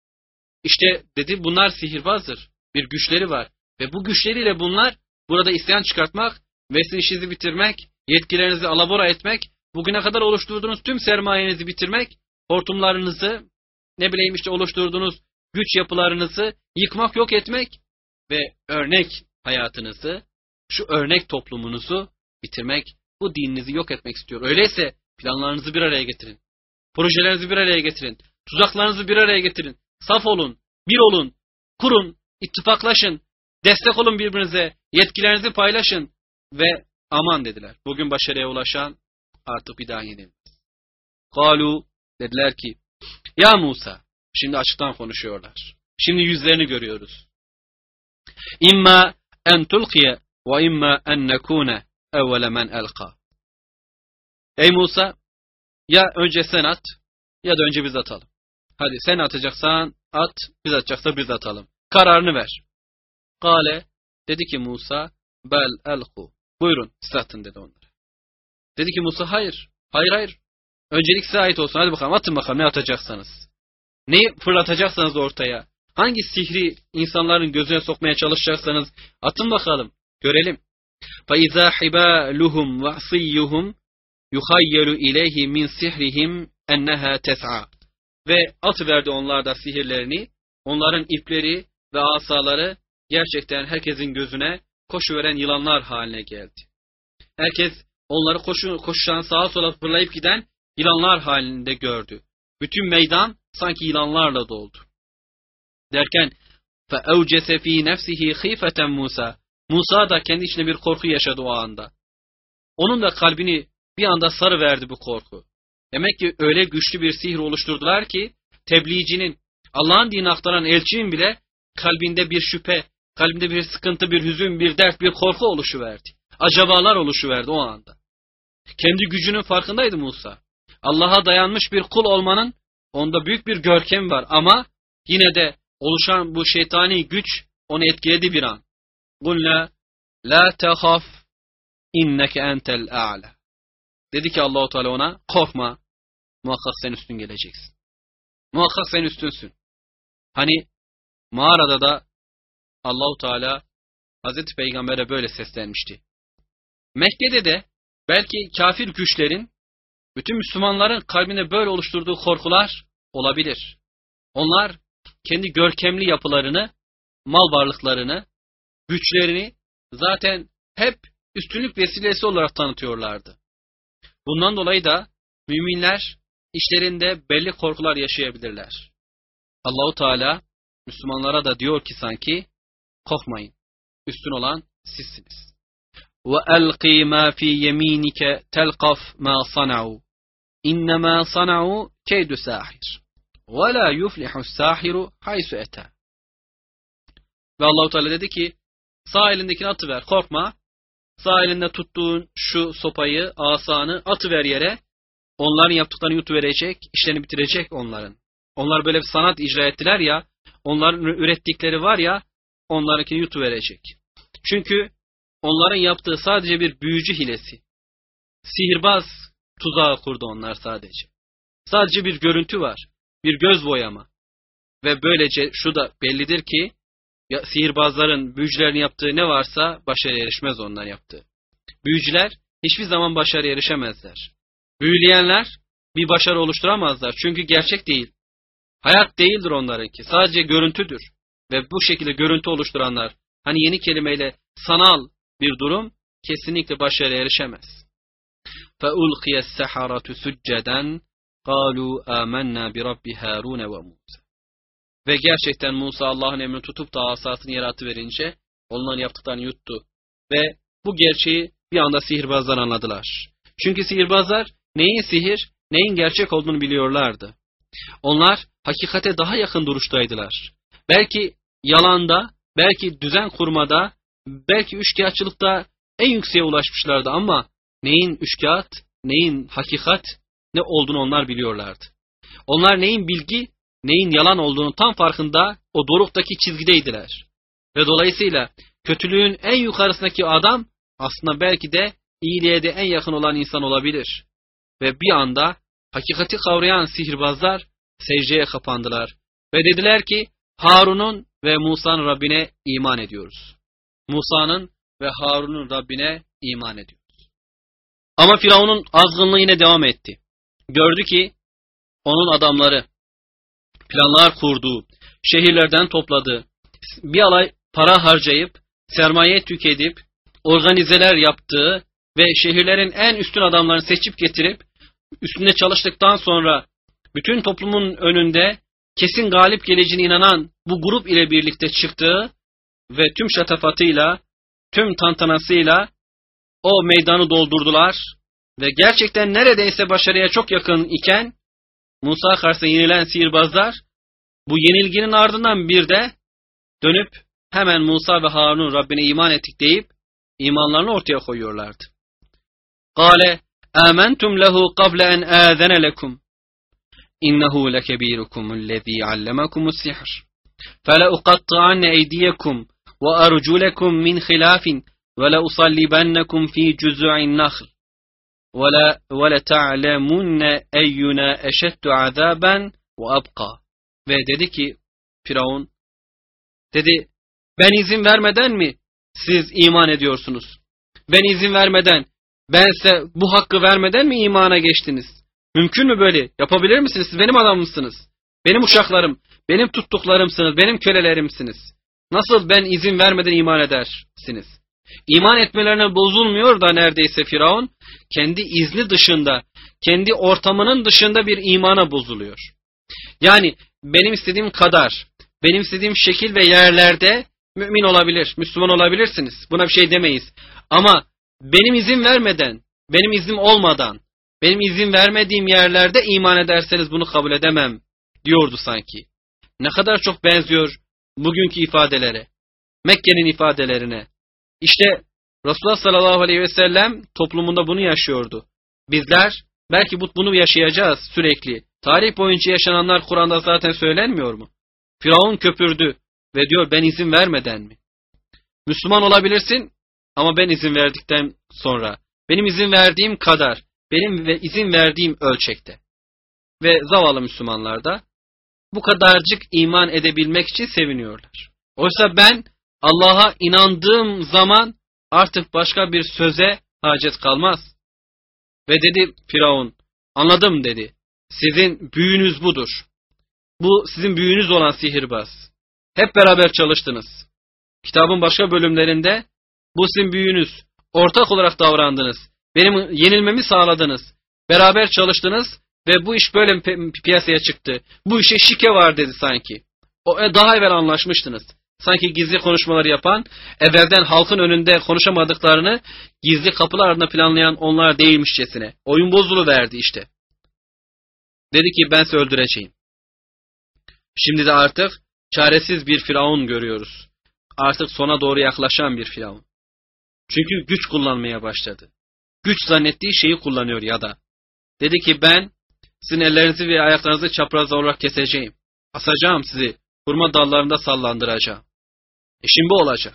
A: İşte dedi, bunlar sihirbazdır. Bir güçleri var. Ve bu güçleriyle bunlar burada isyan çıkartmak ve sizin işinizi bitirmek, yetkilerinizi alabora etmek, bugüne kadar oluşturduğunuz tüm sermayenizi bitirmek, hortumlarınızı, ne bileyim işte oluşturduğunuz güç yapılarınızı yıkmak, yok etmek ve örnek hayatınızı, şu örnek toplumunuzu bitirmek, bu dininizi yok etmek istiyor. Öyleyse planlarınızı bir araya getirin. Projelerinizi bir araya getirin. Tuzaklarınızı bir araya getirin. Saf olun, bir olun, kurun, ittifaklaşın, destek olun birbirinize, yetkilerinizi paylaşın ve aman dediler. Bugün başarıya ulaşan artık bir daha yenilmez. Kalu, dediler ki, ya Musa, şimdi açıktan konuşuyorlar. Şimdi yüzlerini görüyoruz. İmma en tulqiye ve imma en nekune evvele men elqa. Ey Musa, ya önce sen at ya da önce biz atalım. Hadi sen atacaksan at, biz atacaksa biz atalım. Kararını ver. Kale, dedi ki Musa, bel elku. Buyurun siz atın dedi onlara. Dedi ki Musa, hayır, hayır hayır. Öncelik size ait olsun. Hadi bakalım atın bakalım ne atacaksanız. Neyi fırlatacaksanız ortaya. Hangi sihri insanların gözüne sokmaya çalışacaksanız atın bakalım. Görelim. فَاِذَا حِبَالُهُمْ وَعْصِيُّهُمْ يُخَيَّلُ اِلَيْهِ مِنْ سِحْرِهِمْ اَنَّهَا تَسْعَى. Ve atıverdi onlar da sihirlerini. Onların ipleri ve asaları gerçekten herkesin gözüne koşuveren yılanlar haline geldi. Herkes onları koşu, koşan sağa sola fırlayıp giden yılanlar halinde gördü. Bütün meydan sanki yılanlarla doldu. Derken فَاَوْجَسَ ف۪ي نَفْسِهِ خِيفَةً Musa. Musa da kendi içinde bir korku yaşadı o anda. Onun da kalbini bir anda sarıverdi bu korku. Demek ki öyle güçlü bir sihir oluşturdular ki tebliğcinin, Allah'ın dinini aktaran elçinin bile kalbinde bir şüphe, kalbinde bir sıkıntı, bir hüzün, bir dert, bir korku oluşuverdi. Acabalar oluşuverdi o anda. Kendi gücünün farkındaydı Musa. Allah'a dayanmış bir kul olmanın onda büyük bir görkemi var ama yine de oluşan bu şeytani güç onu etkiledi bir an. Kulna la tehaf inneke entel a'la. Dedi ki Allahu Teala ona, korkma, muhakkak sen üstün geleceksin. Muhakkak sen üstünsün. Hani mağarada da Allahu Teala Hazreti Peygamber'e böyle seslenmişti. Mekke'de de belki kafir güçlerin bütün Müslümanların kalbine böyle oluşturduğu korkular olabilir. Onlar kendi görkemli yapılarını, mal varlıklarını, güçlerini zaten hep üstünlük vesilesi olarak tanıtıyorlardı. Bundan dolayı da müminler işlerinde belli korkular yaşayabilirler. Allahu Teala Müslümanlara da diyor ki sanki korkmayın. Üstün olan sizsiniz. وَأَلْقِي مَا فِي يَم۪ينِكَ تَلْقَفْ مَا صَنَعُوا اِنَّمَا صَنَعُوا كَيْدُ سَاحِرٍ وَلَا يُفْلِحُ السَّاحِرُ حَيْسُ اَتَى. Ve Allah-u Teala dedi ki sağ elindekini atıver, korkma. Sağ elinde tuttuğun şu sopayı, asanı atıver yere. Onların yaptıklarını yutuverecek, işlerini bitirecek onların. Onlar böyle bir sanat icra ettiler ya, onların ürettikleri var ya, onlarınkini yutuverecek. Çünkü onların yaptığı sadece bir büyücü hilesi. Sihirbaz tuzağı kurdu onlar sadece. Sadece bir görüntü var, bir göz boyama. Ve böylece şu da bellidir ki, ya, sihirbazların, büyücülerin yaptığı ne varsa başarıya erişmez onlar yaptığı. Büyücüler hiçbir zaman başarıya erişemezler. Büyüleyenler bir başarı oluşturamazlar. Çünkü gerçek değil. Hayat değildir onlarınki. Sadece görüntüdür. Ve bu şekilde görüntü oluşturanlar, hani yeni kelimeyle sanal bir durum, kesinlikle başarıya erişemez. فَاُلْقِيَ السَّحَرَةُ سُجَّدًا قَالُوا آمَنَّا بِرَبِّ هَارُونَ وَمُوسَى. Ve gerçekten Musa Allah'ın emrini tutup da asasını yere atıverince onların yaptıklarını yuttu. Ve bu gerçeği bir anda sihirbazlar anladılar. Çünkü sihirbazlar neyin sihir, neyin gerçek olduğunu biliyorlardı. Onlar hakikate daha yakın duruştaydılar. Belki yalanda, belki düzen kurmada, belki üçkağıtçılıkta en yükseğe ulaşmışlardı ama neyin üçkağıt, neyin hakikat ne olduğunu onlar biliyorlardı. Onlar neyin bilgi, neyin yalan olduğunu tam farkında o doruktaki çizgideydiler. Ve dolayısıyla kötülüğün en yukarısındaki adam aslında belki de iyiliğe de en yakın olan insan olabilir. Ve bir anda hakikati kavrayan sihirbazlar secdeye kapandılar. Ve dediler ki Harun'un ve Musa'nın Rabbine iman ediyoruz. Musa'nın ve Harun'un Rabbine iman ediyoruz. Ama Firavun'un azgınlığı yine devam etti. Gördü ki onun adamları planlar kurduğu, şehirlerden topladığı, bir alay para harcayıp, sermaye tüketip, organizeler yaptığı ve şehirlerin en üstün adamlarını seçip getirip, üstünde çalıştıktan sonra bütün toplumun önünde kesin galip geleceğine inanan bu grup ile birlikte çıktığı ve tüm şatafatıyla, tüm tantanasıyla o meydanı doldurdular ve gerçekten neredeyse başarıya çok yakın iken Musa karşısında yenilen sihirbazlar bu yenilginin ardından bir de dönüp hemen Musa ve Harun Rabbine iman ettik deyip imanlarını ortaya koyuyorlardı. Kale âmentum lehu kable en âzene lekum innehu lekebîrukumüllezî allemakumus-sihr feleuqatta'anne eydiyekum ve arculekum min khilafin ve leusallibennekum fî cüzû'in nahl ve leta'lemunne eyyuna eşeddu azâben ve abqa. Ve dedi ki Firavun, dedi, ben izin vermeden mi siz iman ediyorsunuz? Ben izin vermeden, ben size bu hakkı vermeden mi imana geçtiniz? Mümkün mü böyle? Yapabilir misiniz? Siz benim adamımsınız. Benim uşaklarım, benim tuttuklarımsınız, benim kölelerimsiniz. Nasıl ben izin vermeden iman edersiniz? İman etmelerine bozulmuyor da neredeyse Firavun, kendi izni dışında, kendi ortamının dışında bir imana bozuluyor. Yani benim istediğim kadar, benim istediğim şekil ve yerlerde mümin olabilir, Müslüman olabilirsiniz. Buna bir şey demeyiz. Ama benim izin vermeden, benim iznim olmadan, benim izin vermediğim yerlerde iman ederseniz bunu kabul edemem diyordu sanki. Ne kadar çok benziyor bugünkü ifadelere, Mekke'nin ifadelerine. İşte Resulullah sallallahu aleyhi ve sellem toplumunda bunu yaşıyordu. Bizler belki bunu yaşayacağız sürekli. Tarih boyunca yaşananlar Kur'an'da zaten söylenmiyor mu? Firavun köpürdü ve diyor ben izin vermeden mi? Müslüman olabilirsin ama ben izin verdikten sonra, benim izin verdiğim kadar, benim ve izin verdiğim ölçekte. Ve zavallı Müslümanlar da bu kadarcık iman edebilmek için seviniyorlar. Oysa ben Allah'a inandığım zaman artık başka bir söze hacet kalmaz. Ve dedi Firavun, anladım dedi. Sizin büyünüz budur. Bu sizin büyünüz olan sihirbaz. Hep beraber çalıştınız. Kitabın başka bölümlerinde bu sizin büyünüz. Ortak olarak davrandınız. Benim yenilmemi sağladınız. Beraber çalıştınız ve bu iş böyle pi- piyasaya çıktı. Bu işe şike var dedi sanki. O daha evvel anlaşmıştınız. Sanki gizli konuşmaları yapan, evvelden halkın önünde konuşamadıklarını gizli kapılar ardında planlayan onlar değilmişçesine. Oyun bozuluverdi işte. Dedi ki ben sizi öldüreceğim. Şimdi de artık çaresiz bir Firavun görüyoruz. Artık sona doğru yaklaşan bir Firavun. Çünkü güç kullanmaya başladı. Güç zannettiği şeyi kullanıyor ya da. Dedi ki ben sizin ellerinizi ve ayaklarınızı çapraz olarak keseceğim. Asacağım sizi. Hurma dallarında sallandıracağım. İşim bu olacak.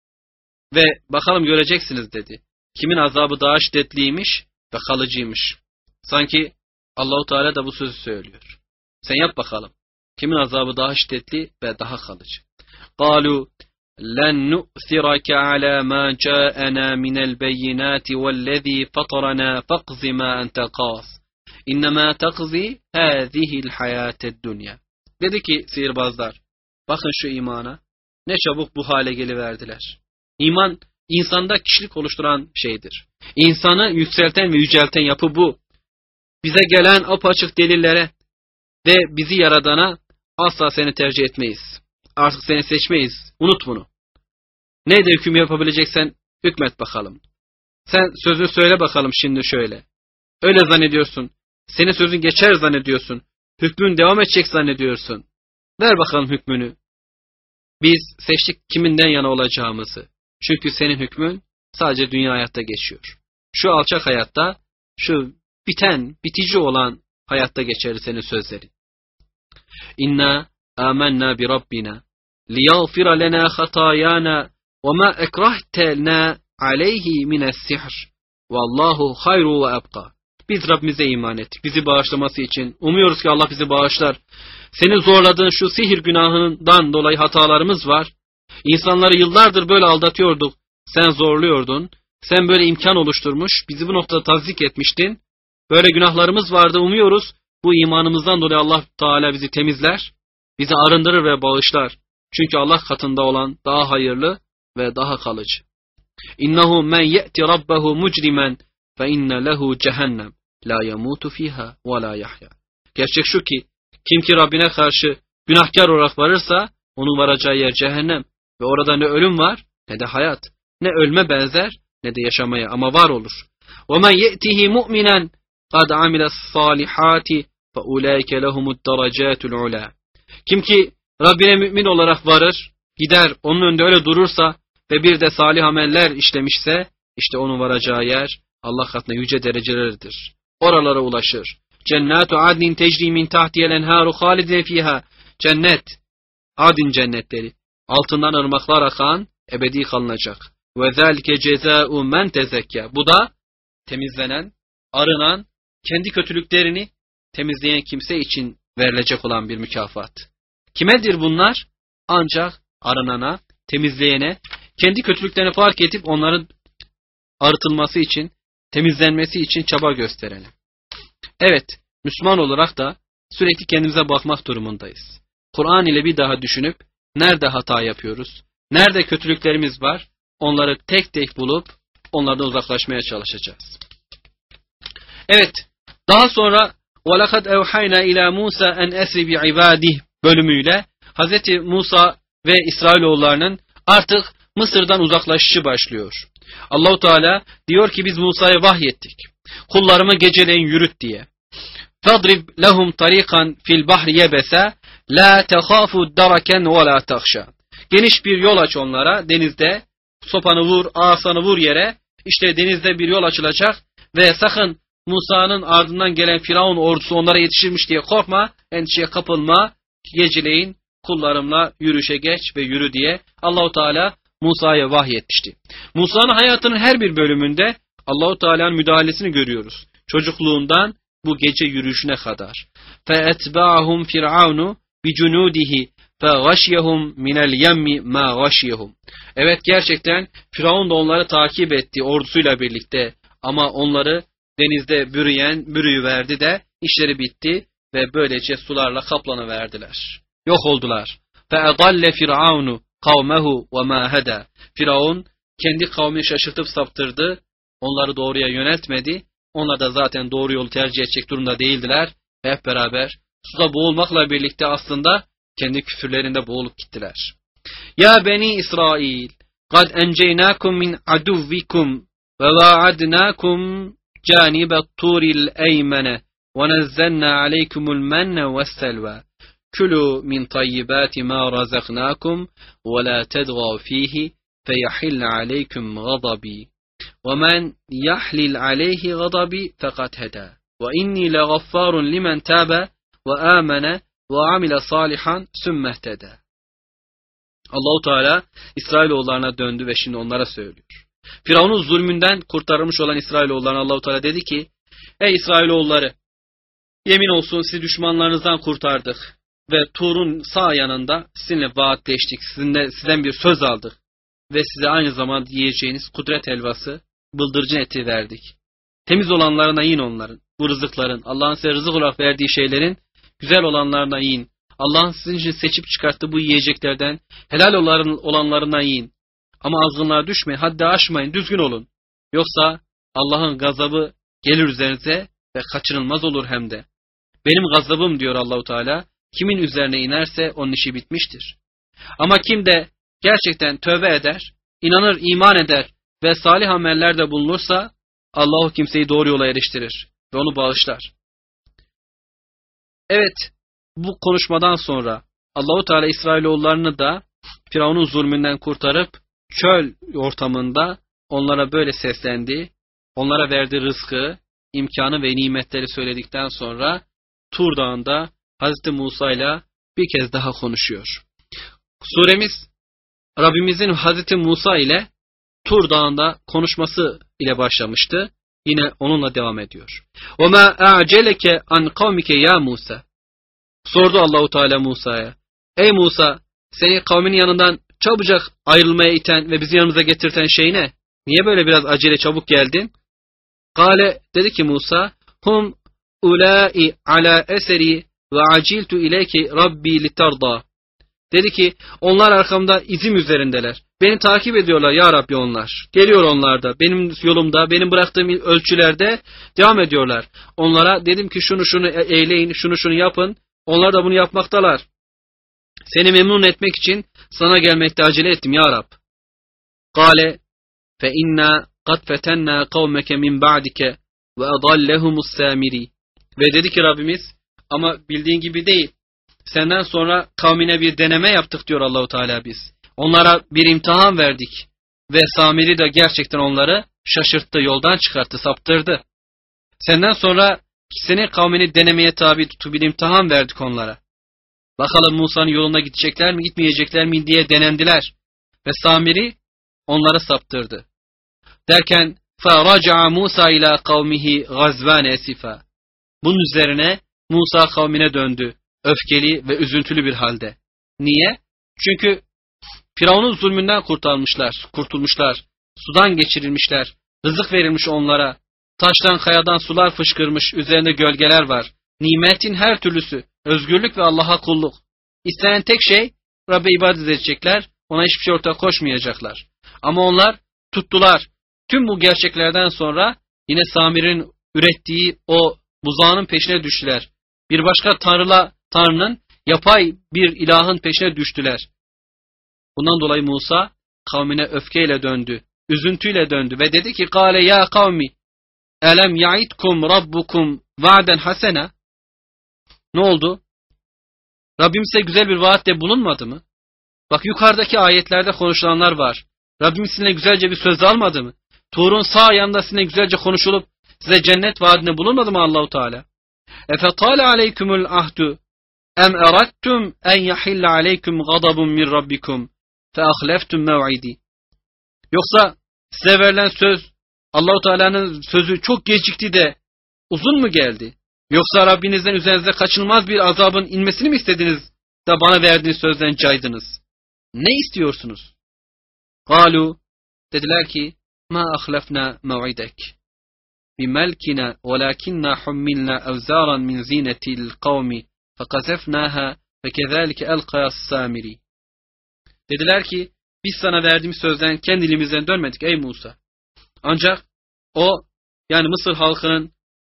A: Ve bakalım göreceksiniz dedi. Kimin azabı daha şiddetliymiş ve kalıcıymış. Sanki Allahu Teala da bu sözü söylüyor. Sen yap bakalım. Kimin azabı daha şiddetli ve daha kalıcı. قالوا لن نؤثرك على ما جاءنا من البينات والذي فطرنا فاقض ما أنت قاص إنما تقضي هذه الحياة الدنيا. Dedi ki sihirbazlar, bakın şu imana, ne çabuk bu hale geliverdiler. İman, insanda kişilik oluşturan şeydir. İnsanı yükselten ve yücelten yapı bu. Bize gelen apaçık delillere ve bizi yaradana asla seni tercih etmeyiz. Artık seni seçmeyiz. Unut bunu. Neyde hüküm yapabileceksen hükmet bakalım. Sen sözünü söyle bakalım şimdi şöyle. Öyle zannediyorsun. Senin sözün geçer zannediyorsun. Hükmün devam edecek zannediyorsun. Ver bakalım hükmünü. Biz seçtik kiminden yana olacağımızı. Çünkü senin hükmün sadece dünya hayatta geçiyor. Şu alçak hayatta, şu biten, bitici olan hayatta geçer senin sözlerin. İnna âmennâ bi Rabbina liyağfira lenâ hatâyâna ve mâ ekrahtena aleyhi mine's-sihr vallahu hayru ve ebqa. Biz Rabbimize iman ettik. Bizi bağışlaması için. Umuyoruz ki Allah bizi bağışlar. Seni zorladığın şu sihir günahından dolayı hatalarımız var. İnsanları yıllardır böyle aldatıyorduk. Sen zorluyordun. Sen böyle imkan oluşturmuş. Bizi bu noktada tazdik etmiştin. Böyle günahlarımız vardı. Umuyoruz bu imanımızdan dolayı Allah Teala bizi temizler. Bizi arındırır ve bağışlar. Çünkü Allah katında olan daha hayırlı ve daha kalıcı. İnnehu men ye'ti rabbehu mucrimen fe inne lehu cehennem la yamutu fiha ve la yahya. Gerçek şu ki kim ki Rabbine karşı günahkar olarak varırsa onun varacağı yer cehennem ve orada ne ölüm var ne de hayat. Ne ölme benzer ne de yaşamaya ama var olur.
B: وَمَنْ يَأْتِهِ مُؤْمِنًا قَدْ عَمِلَ الصَّالِحَاتِ فَاُولَٰئِكَ لَهُمُ الدَّرَجَاتُ الْعُلَى. Kim ki Rabbine mümin olarak varır, gider onun önünde öyle durursa ve bir de salih ameller işlemişse, işte onun varacağı yer Allah katında yüce derecelerdir. Oralara ulaşır. Cennatu adnin tecri min tahtiyel enharu halidine fiha. Cennet, adin cennetleri. Altından ırmaklar akan, ebedi kalınacak. Ve zelke cezâ'u men tezekke. Bu da temizlenen, arınan, kendi kötülüklerini temizleyen kimse için verilecek olan bir mükafat. Kimedir bunlar? Ancak arınana, temizleyene, kendi kötülüklerini fark edip onların arıtılması için, temizlenmesi için çaba gösterene. Evet, Müslüman olarak da sürekli kendimize bakmak durumundayız. Kur'an ile bir daha düşünüp, nerede hata yapıyoruz, nerede kötülüklerimiz var, onları tek tek bulup, onlardan uzaklaşmaya çalışacağız. Evet, daha sonra وَلَقَدْ اَوْحَيْنَا اِلَى مُوسَى اَنْ اَسْرِ بِعِبَادِهِ bölümüyle Hz. Musa ve İsrailoğullarının artık Mısır'dan uzaklaşışı başlıyor. Allahu Teala diyor ki biz Musa'ya vahyettik. Kullarımı geceleyin yürüt diye. فَضْرِبْ لَهُمْ طَرِيقًا فِي الْبَحْرِ يَبَسَ لَا تَخَافُوا دَرَكًا وَلَا تَخْشَى. Geniş bir yol aç onlara denizde. Sopanı vur, asanı vur yere. İşte denizde bir yol açılacak ve sakın Musa'nın ardından gelen Firavun ordusu onlara yetişirmiş diye korkma, endişeye kapılma. Geceleyin kullarımla yürüyüşe geç ve yürü diye Allahu Teala Musa'ya vahyetmişti. Musa'nın hayatının her bir bölümünde Allahu Teala'nın müdahalesini görüyoruz. Çocukluğundan bu gece yürüyüşüne kadar. فَاَتْبَعَهُمْ فِرْعَوْنُ بِجُنُودِهِ فَغَشْيَهُمْ مِنَ الْيَمِّ مَا غَشْيَهُمْ. Evet, gerçekten Firavun da onları takip etti ordusuyla birlikte ama onları denizde bürüyen bürüyüverdi de işleri bitti ve böylece sularla kaplanıverdiler. Yok oldular. فَاَضَلَّ فِرْعَوْنُ قَوْمَهُ وَمَا هَدَى. Firavun kendi kavmini şaşırtıp saptırdı. Onları doğruya yöneltmedi. Onlar da zaten doğru yolu tercih edecek durumda değildiler. Ve hep beraber suda boğulmakla birlikte aslında kendi küfürlerinde boğulup gittiler. Ya beni İsrail, قَدْ اَنْجَيْنَاكُمْ مِنْ عَدُوِّكُمْ وَوَاعَدْنَاكُمْ جَانِبَ الطُّورِ الْاَيْمَنَ وَنَزَّلْنَا عَلَيْكُمُ الْمَنَّ وَالسَّلْوَى كُلُوا مِنْ طَيِّبَاتِ مَا رَزَقْنَاكُمْ وَلَا تَدْغَوْا فِيهِ فَيَحِلَّ عَلَيْكُمْ غَضَبِي وَمَنْ يَحْلِلْ عَلَيْهِ غَضَبِي فَقَدْ هَدَى وَإِنِّي لَغَفَّارٌ لِمَنْ تَابَ وَآمَنَ وَعَمِلَ صَالِحًا ثُمَّ اهْتَدَى. Allah-u Teala İsrailoğullarına döndü ve şimdi onlara söylüyor. Firavun'un zulmünden kurtarılmış olan İsrailoğullarına Allah-u Teala dedi ki: Ey İsrailoğulları, yemin olsun sizi düşmanlarınızdan kurtardık ve Tur'un sağ yanında sizinle vaatleştik, sizinle, sizden bir söz aldık ve size aynı zamanda yiyeceğiniz kudret helvası, bıldırcın eti verdik. Temiz olanlarına yiyin onların, bu rızıkların, Allah'ın size rızık olarak verdiği şeylerin güzel olanlarına yiyin. Allah'ın sizin için seçip çıkarttığı bu yiyeceklerden helal olanlarına yiyin. Ama azgınlığa düşmeyin, haddi aşmayın, düzgün olun. Yoksa Allah'ın gazabı gelir üzerinize ve kaçınılmaz olur hem de. Benim gazabım diyor Allahu Teala, kimin üzerine inerse onun işi bitmiştir. Ama kim de gerçekten tövbe eder, inanır, iman eder ve salih amellerde bulunursa Allah o kimseyi doğru yola eriştirir ve onu bağışlar. Evet, bu konuşmadan sonra Allahu Teala İsrailoğullarını da Firavun'un zulmünden kurtarıp çöl ortamında onlara böyle seslendi. Onlara verdiği rızkı, imkanı ve nimetleri söyledikten sonra Tur Dağı'nda Hazreti Musa ile bir kez daha konuşuyor. Suremiz Rabbimizin Hazreti Musa ile Tur Dağı'nda konuşması ile başlamıştı. Yine onunla devam ediyor. وَمَا أَعْجَلَكَ عَنْ قَوْمِكَ ya Musa. Sordu Allahu Teala Musa'ya. Ey Musa, seni kavmin yanından çabucak ayrılmaya iten ve bizi yanımıza getirten şey ne? Niye böyle biraz acele çabuk geldin? Kale, dedi ki Musa, hum ulai ala eseri ve aciltu ileyki rabbi litarda. Dedi ki, onlar arkamda izim üzerindeler. Beni takip ediyorlar ya Rabbi onlar. Geliyor onlar da. Benim yolumda, benim bıraktığım ölçülerde devam ediyorlar. Onlara dedim ki şunu şunu eyleyin, şunu şunu yapın. Onlar da bunu yapmaktalar. Seni memnun etmek için sana gelmekte acele ettim ya Rab. Kale fe inna قَدْ فَتَنَّا قَوْمَكَ مِنْ بَعْدِكَ وَأَضَلَّهُمُ السَّامِرِي. Ve dedi ki Rabbimiz, ama bildiğin gibi değil. Senden sonra kavmine bir deneme yaptık diyor Allahu Teala biz. Onlara bir imtihan verdik. Ve Samiri de gerçekten onları şaşırttı, yoldan çıkarttı, saptırdı. Senden sonra senin kavmini denemeye tabi tutup bir imtihan verdik onlara. Bakalım Musa'nın yoluna gidecekler mi, gitmeyecekler mi diye denendiler. Ve Samiri onları saptırdı. Derken فَرَجَعَ مُوسَى إِلَى قَوْمِهِ غَزْوَانَ اَسِفًا. Bunun üzerine Musa kavmine döndü, öfkeli ve üzüntülü bir halde. Niye? Çünkü Firavun'un zulmünden kurtarmışlar, kurtulmuşlar, sudan geçirilmişler, rızık verilmiş onlara, taştan kayadan sular fışkırmış, üzerinde gölgeler var, nimetin her türlüsü, özgürlük ve Allah'a kulluk. İstenen tek şey, Rabbe ibadet edecekler, ona hiçbir şey ortaya koşmayacaklar. Ama onlar tuttular. Tüm bu gerçeklerden sonra yine Samir'in ürettiği o buzağının peşine düştüler. Bir başka tanrıla, tanrının yapay bir ilahın peşine düştüler. Bundan dolayı Musa kavmine öfkeyle döndü, üzüntüyle döndü ve dedi ki: "Kâle ya kavmi, elem ya'idkum rabbukum va'den hasena?" Ne oldu? Rabbim size güzel bir vaatte bulunmadı mı? Bak, yukarıdaki ayetlerde konuşulanlar var. Rabbim sizinle güzelce bir söz almadı mı? Tur'un sağ yanında sizinle güzelce konuşulup size cennet vaadinde bulunmadı mı Allahu Teala? Efetale aleykumul ahdu em erattum en yahilla aleykum gadabun min rabbikum fe ahleftum mev'idi. Yoksa size verilen söz, Allahu Teala'nın sözü çok gecikti de uzun mu geldi? Yoksa Rabbinizden üzerinize kaçınılmaz bir azabın inmesini mi istediniz da bana verdiğiniz sözden caydınız? Ne istiyorsunuz? Galu, dediler ki: ma ahlefna mev'idek bimelkina velakinna hummilna evzaran min zinetil kavmi fekazefnaha fekezalike elqayas samiri. Dediler ki: biz sana verdiğimiz sözden kendiliğimizden dönmedik ey Musa. Ancak o, yani Mısır halkının,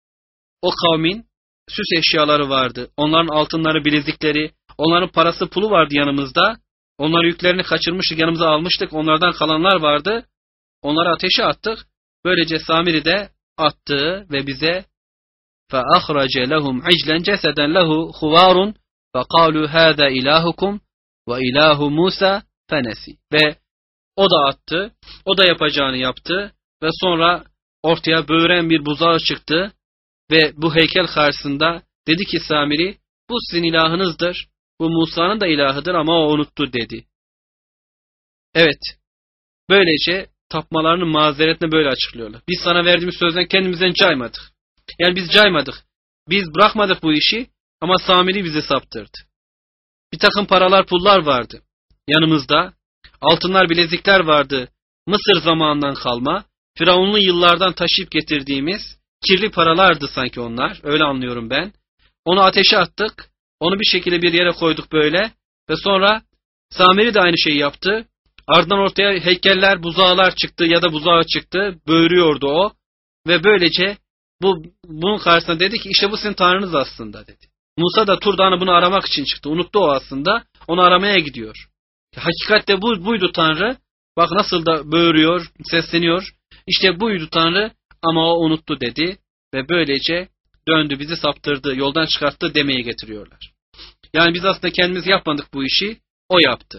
B: o kavmin süs eşyaları vardı. Onların altınları, bilezikleri, onların parası, pulu vardı yanımızda. Onların yüklerini kaçırmıştık, yanımıza almıştık. Onlardan kalanlar vardı. Onları ateşe attık. Böylece Samiri de attı ve bize فَأَخْرَجَ لَهُمْ عِجْلًا جَسَدًا لَهُ خُوَارٌ فَقَالُوا هَذَا إِلَٰهُكُمْ وَإِلَٰهُ مُوسَى فَنَسِي. Ve o da attı. O da yapacağını yaptı. Ve sonra ortaya böğren bir buzağı çıktı. Ve bu heykel karşısında dedi ki Samiri: bu sizin ilahınızdır. Bu Musa'nın da ilahıdır ama o unuttu dedi. Evet. Böylece tapmalarının mazeretini böyle açıklıyorlar. Biz sana verdiğimiz sözden kendimizden caymadık. Yani biz caymadık. Biz bırakmadık bu işi ama Samiri bizi saptırdı. Bir takım paralar, pullar vardı yanımızda. Altınlar, bilezikler vardı. Mısır zamanından kalma, Firavunlu yıllardan taşıyıp getirdiğimiz kirli paralardı sanki onlar. Öyle anlıyorum ben. Onu ateşe attık. Onu bir şekilde bir yere koyduk böyle. Ve sonra Samiri de aynı şeyi yaptı. Ardından ortaya heykeller, buzağlar çıktı ya da buzağı çıktı. Böğürüyordu o. Ve böylece bu bunun karşısında dedi ki: işte bu sizin tanrınız aslında dedi. Musa da Tur Dağı'nı bunu aramak için çıktı. Unuttu o aslında. Onu aramaya gidiyor. Hakikatte bu, buydu Tanrı. Bak nasıl da böğürüyor, sesleniyor. İşte buydu Tanrı ama o unuttu dedi. Ve böylece döndü, bizi saptırdı, yoldan çıkarttı demeye getiriyorlar. Yani biz aslında kendimiz yapmadık bu işi. O yaptı.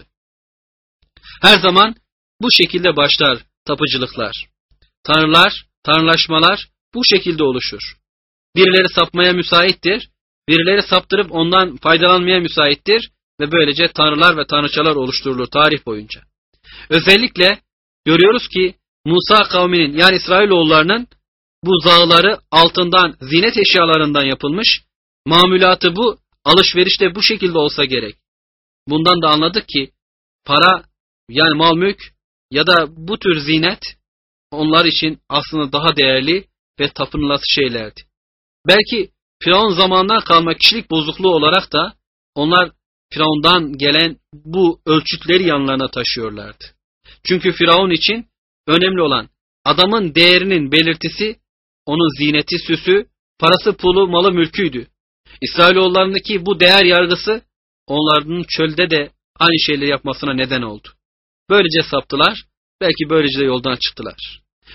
B: Her zaman bu şekilde başlar tapıcılıklar. Tanrılar, tanrılaşmalar bu şekilde oluşur. Birileri sapmaya müsaittir. Birileri saptırıp ondan faydalanmaya müsaittir. Ve böylece tanrılar ve tanrıçalar oluşturulur tarih boyunca. Özellikle görüyoruz ki Musa kavminin, yani İsrailoğullarının buzağları altından, zinet eşyalarından yapılmış. Mamulatı bu, alışveriş de bu şekilde olsa gerek. Bundan da anladık ki para, yani mal mülk ya da bu tür zinet onlar için aslında daha değerli ve tapınılası şeylerdi. Belki Firavun zamanından kalma kişilik bozukluğu olarak da onlar Firavun'dan gelen bu ölçütleri yanlarına taşıyorlardı. Çünkü Firavun için önemli olan adamın değerinin belirtisi onun zineti, süsü, parası, pulu, malı, mülküydü. İsrailoğullarındaki bu değer yargısı onların çölde de aynı şeyleri yapmasına neden oldu. Böylece saptılar, belki böylece de yoldan çıktılar.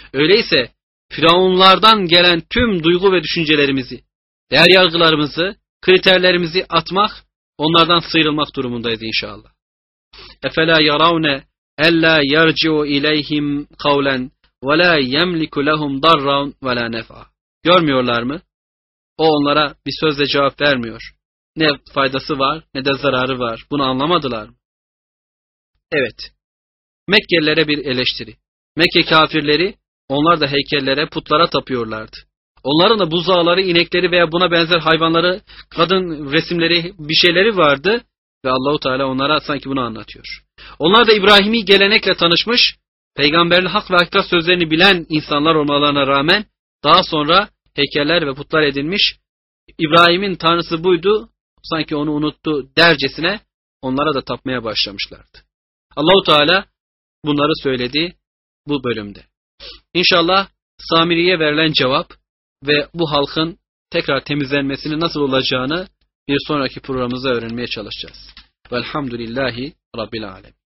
B: Öyleyse firavunlardan gelen tüm duygu ve düşüncelerimizi, değer yargılarımızı, kriterlerimizi atmak, onlardan sıyrılmak durumundayız inşallah. Efela yaravne ella yerci'u ileyhim kavlen ve la yemliku lehum darran ve la nef'a. Görmüyorlar mı? O onlara bir sözle cevap vermiyor. Ne faydası var ne de zararı var. Bunu anlamadılar mı? Evet. Mekkelilere bir eleştiri. Mekke kafirleri, onlar da heykellere, putlara tapıyorlardı. Onların da buzağları, inekleri veya buna benzer hayvanları, kadın resimleri, bir şeyleri vardı ve Allahu Teala onlara sanki bunu anlatıyor. Onlar da İbrahimi gelenekle tanışmış, peygamberin hak ve hakikat sözlerini bilen insanlar olmalarına rağmen daha sonra heykeller ve putlar edinmiş, İbrahim'in tanrısı buydu, sanki onu unuttu dercesine onlara da tapmaya başlamışlardı. Allahu Teala bunları söyledi bu bölümde. İnşallah Samiri'ye verilen cevap ve bu halkın tekrar temizlenmesinin nasıl olacağını bir sonraki programımızda öğrenmeye çalışacağız. Velhamdülillahi Rabbil Alem.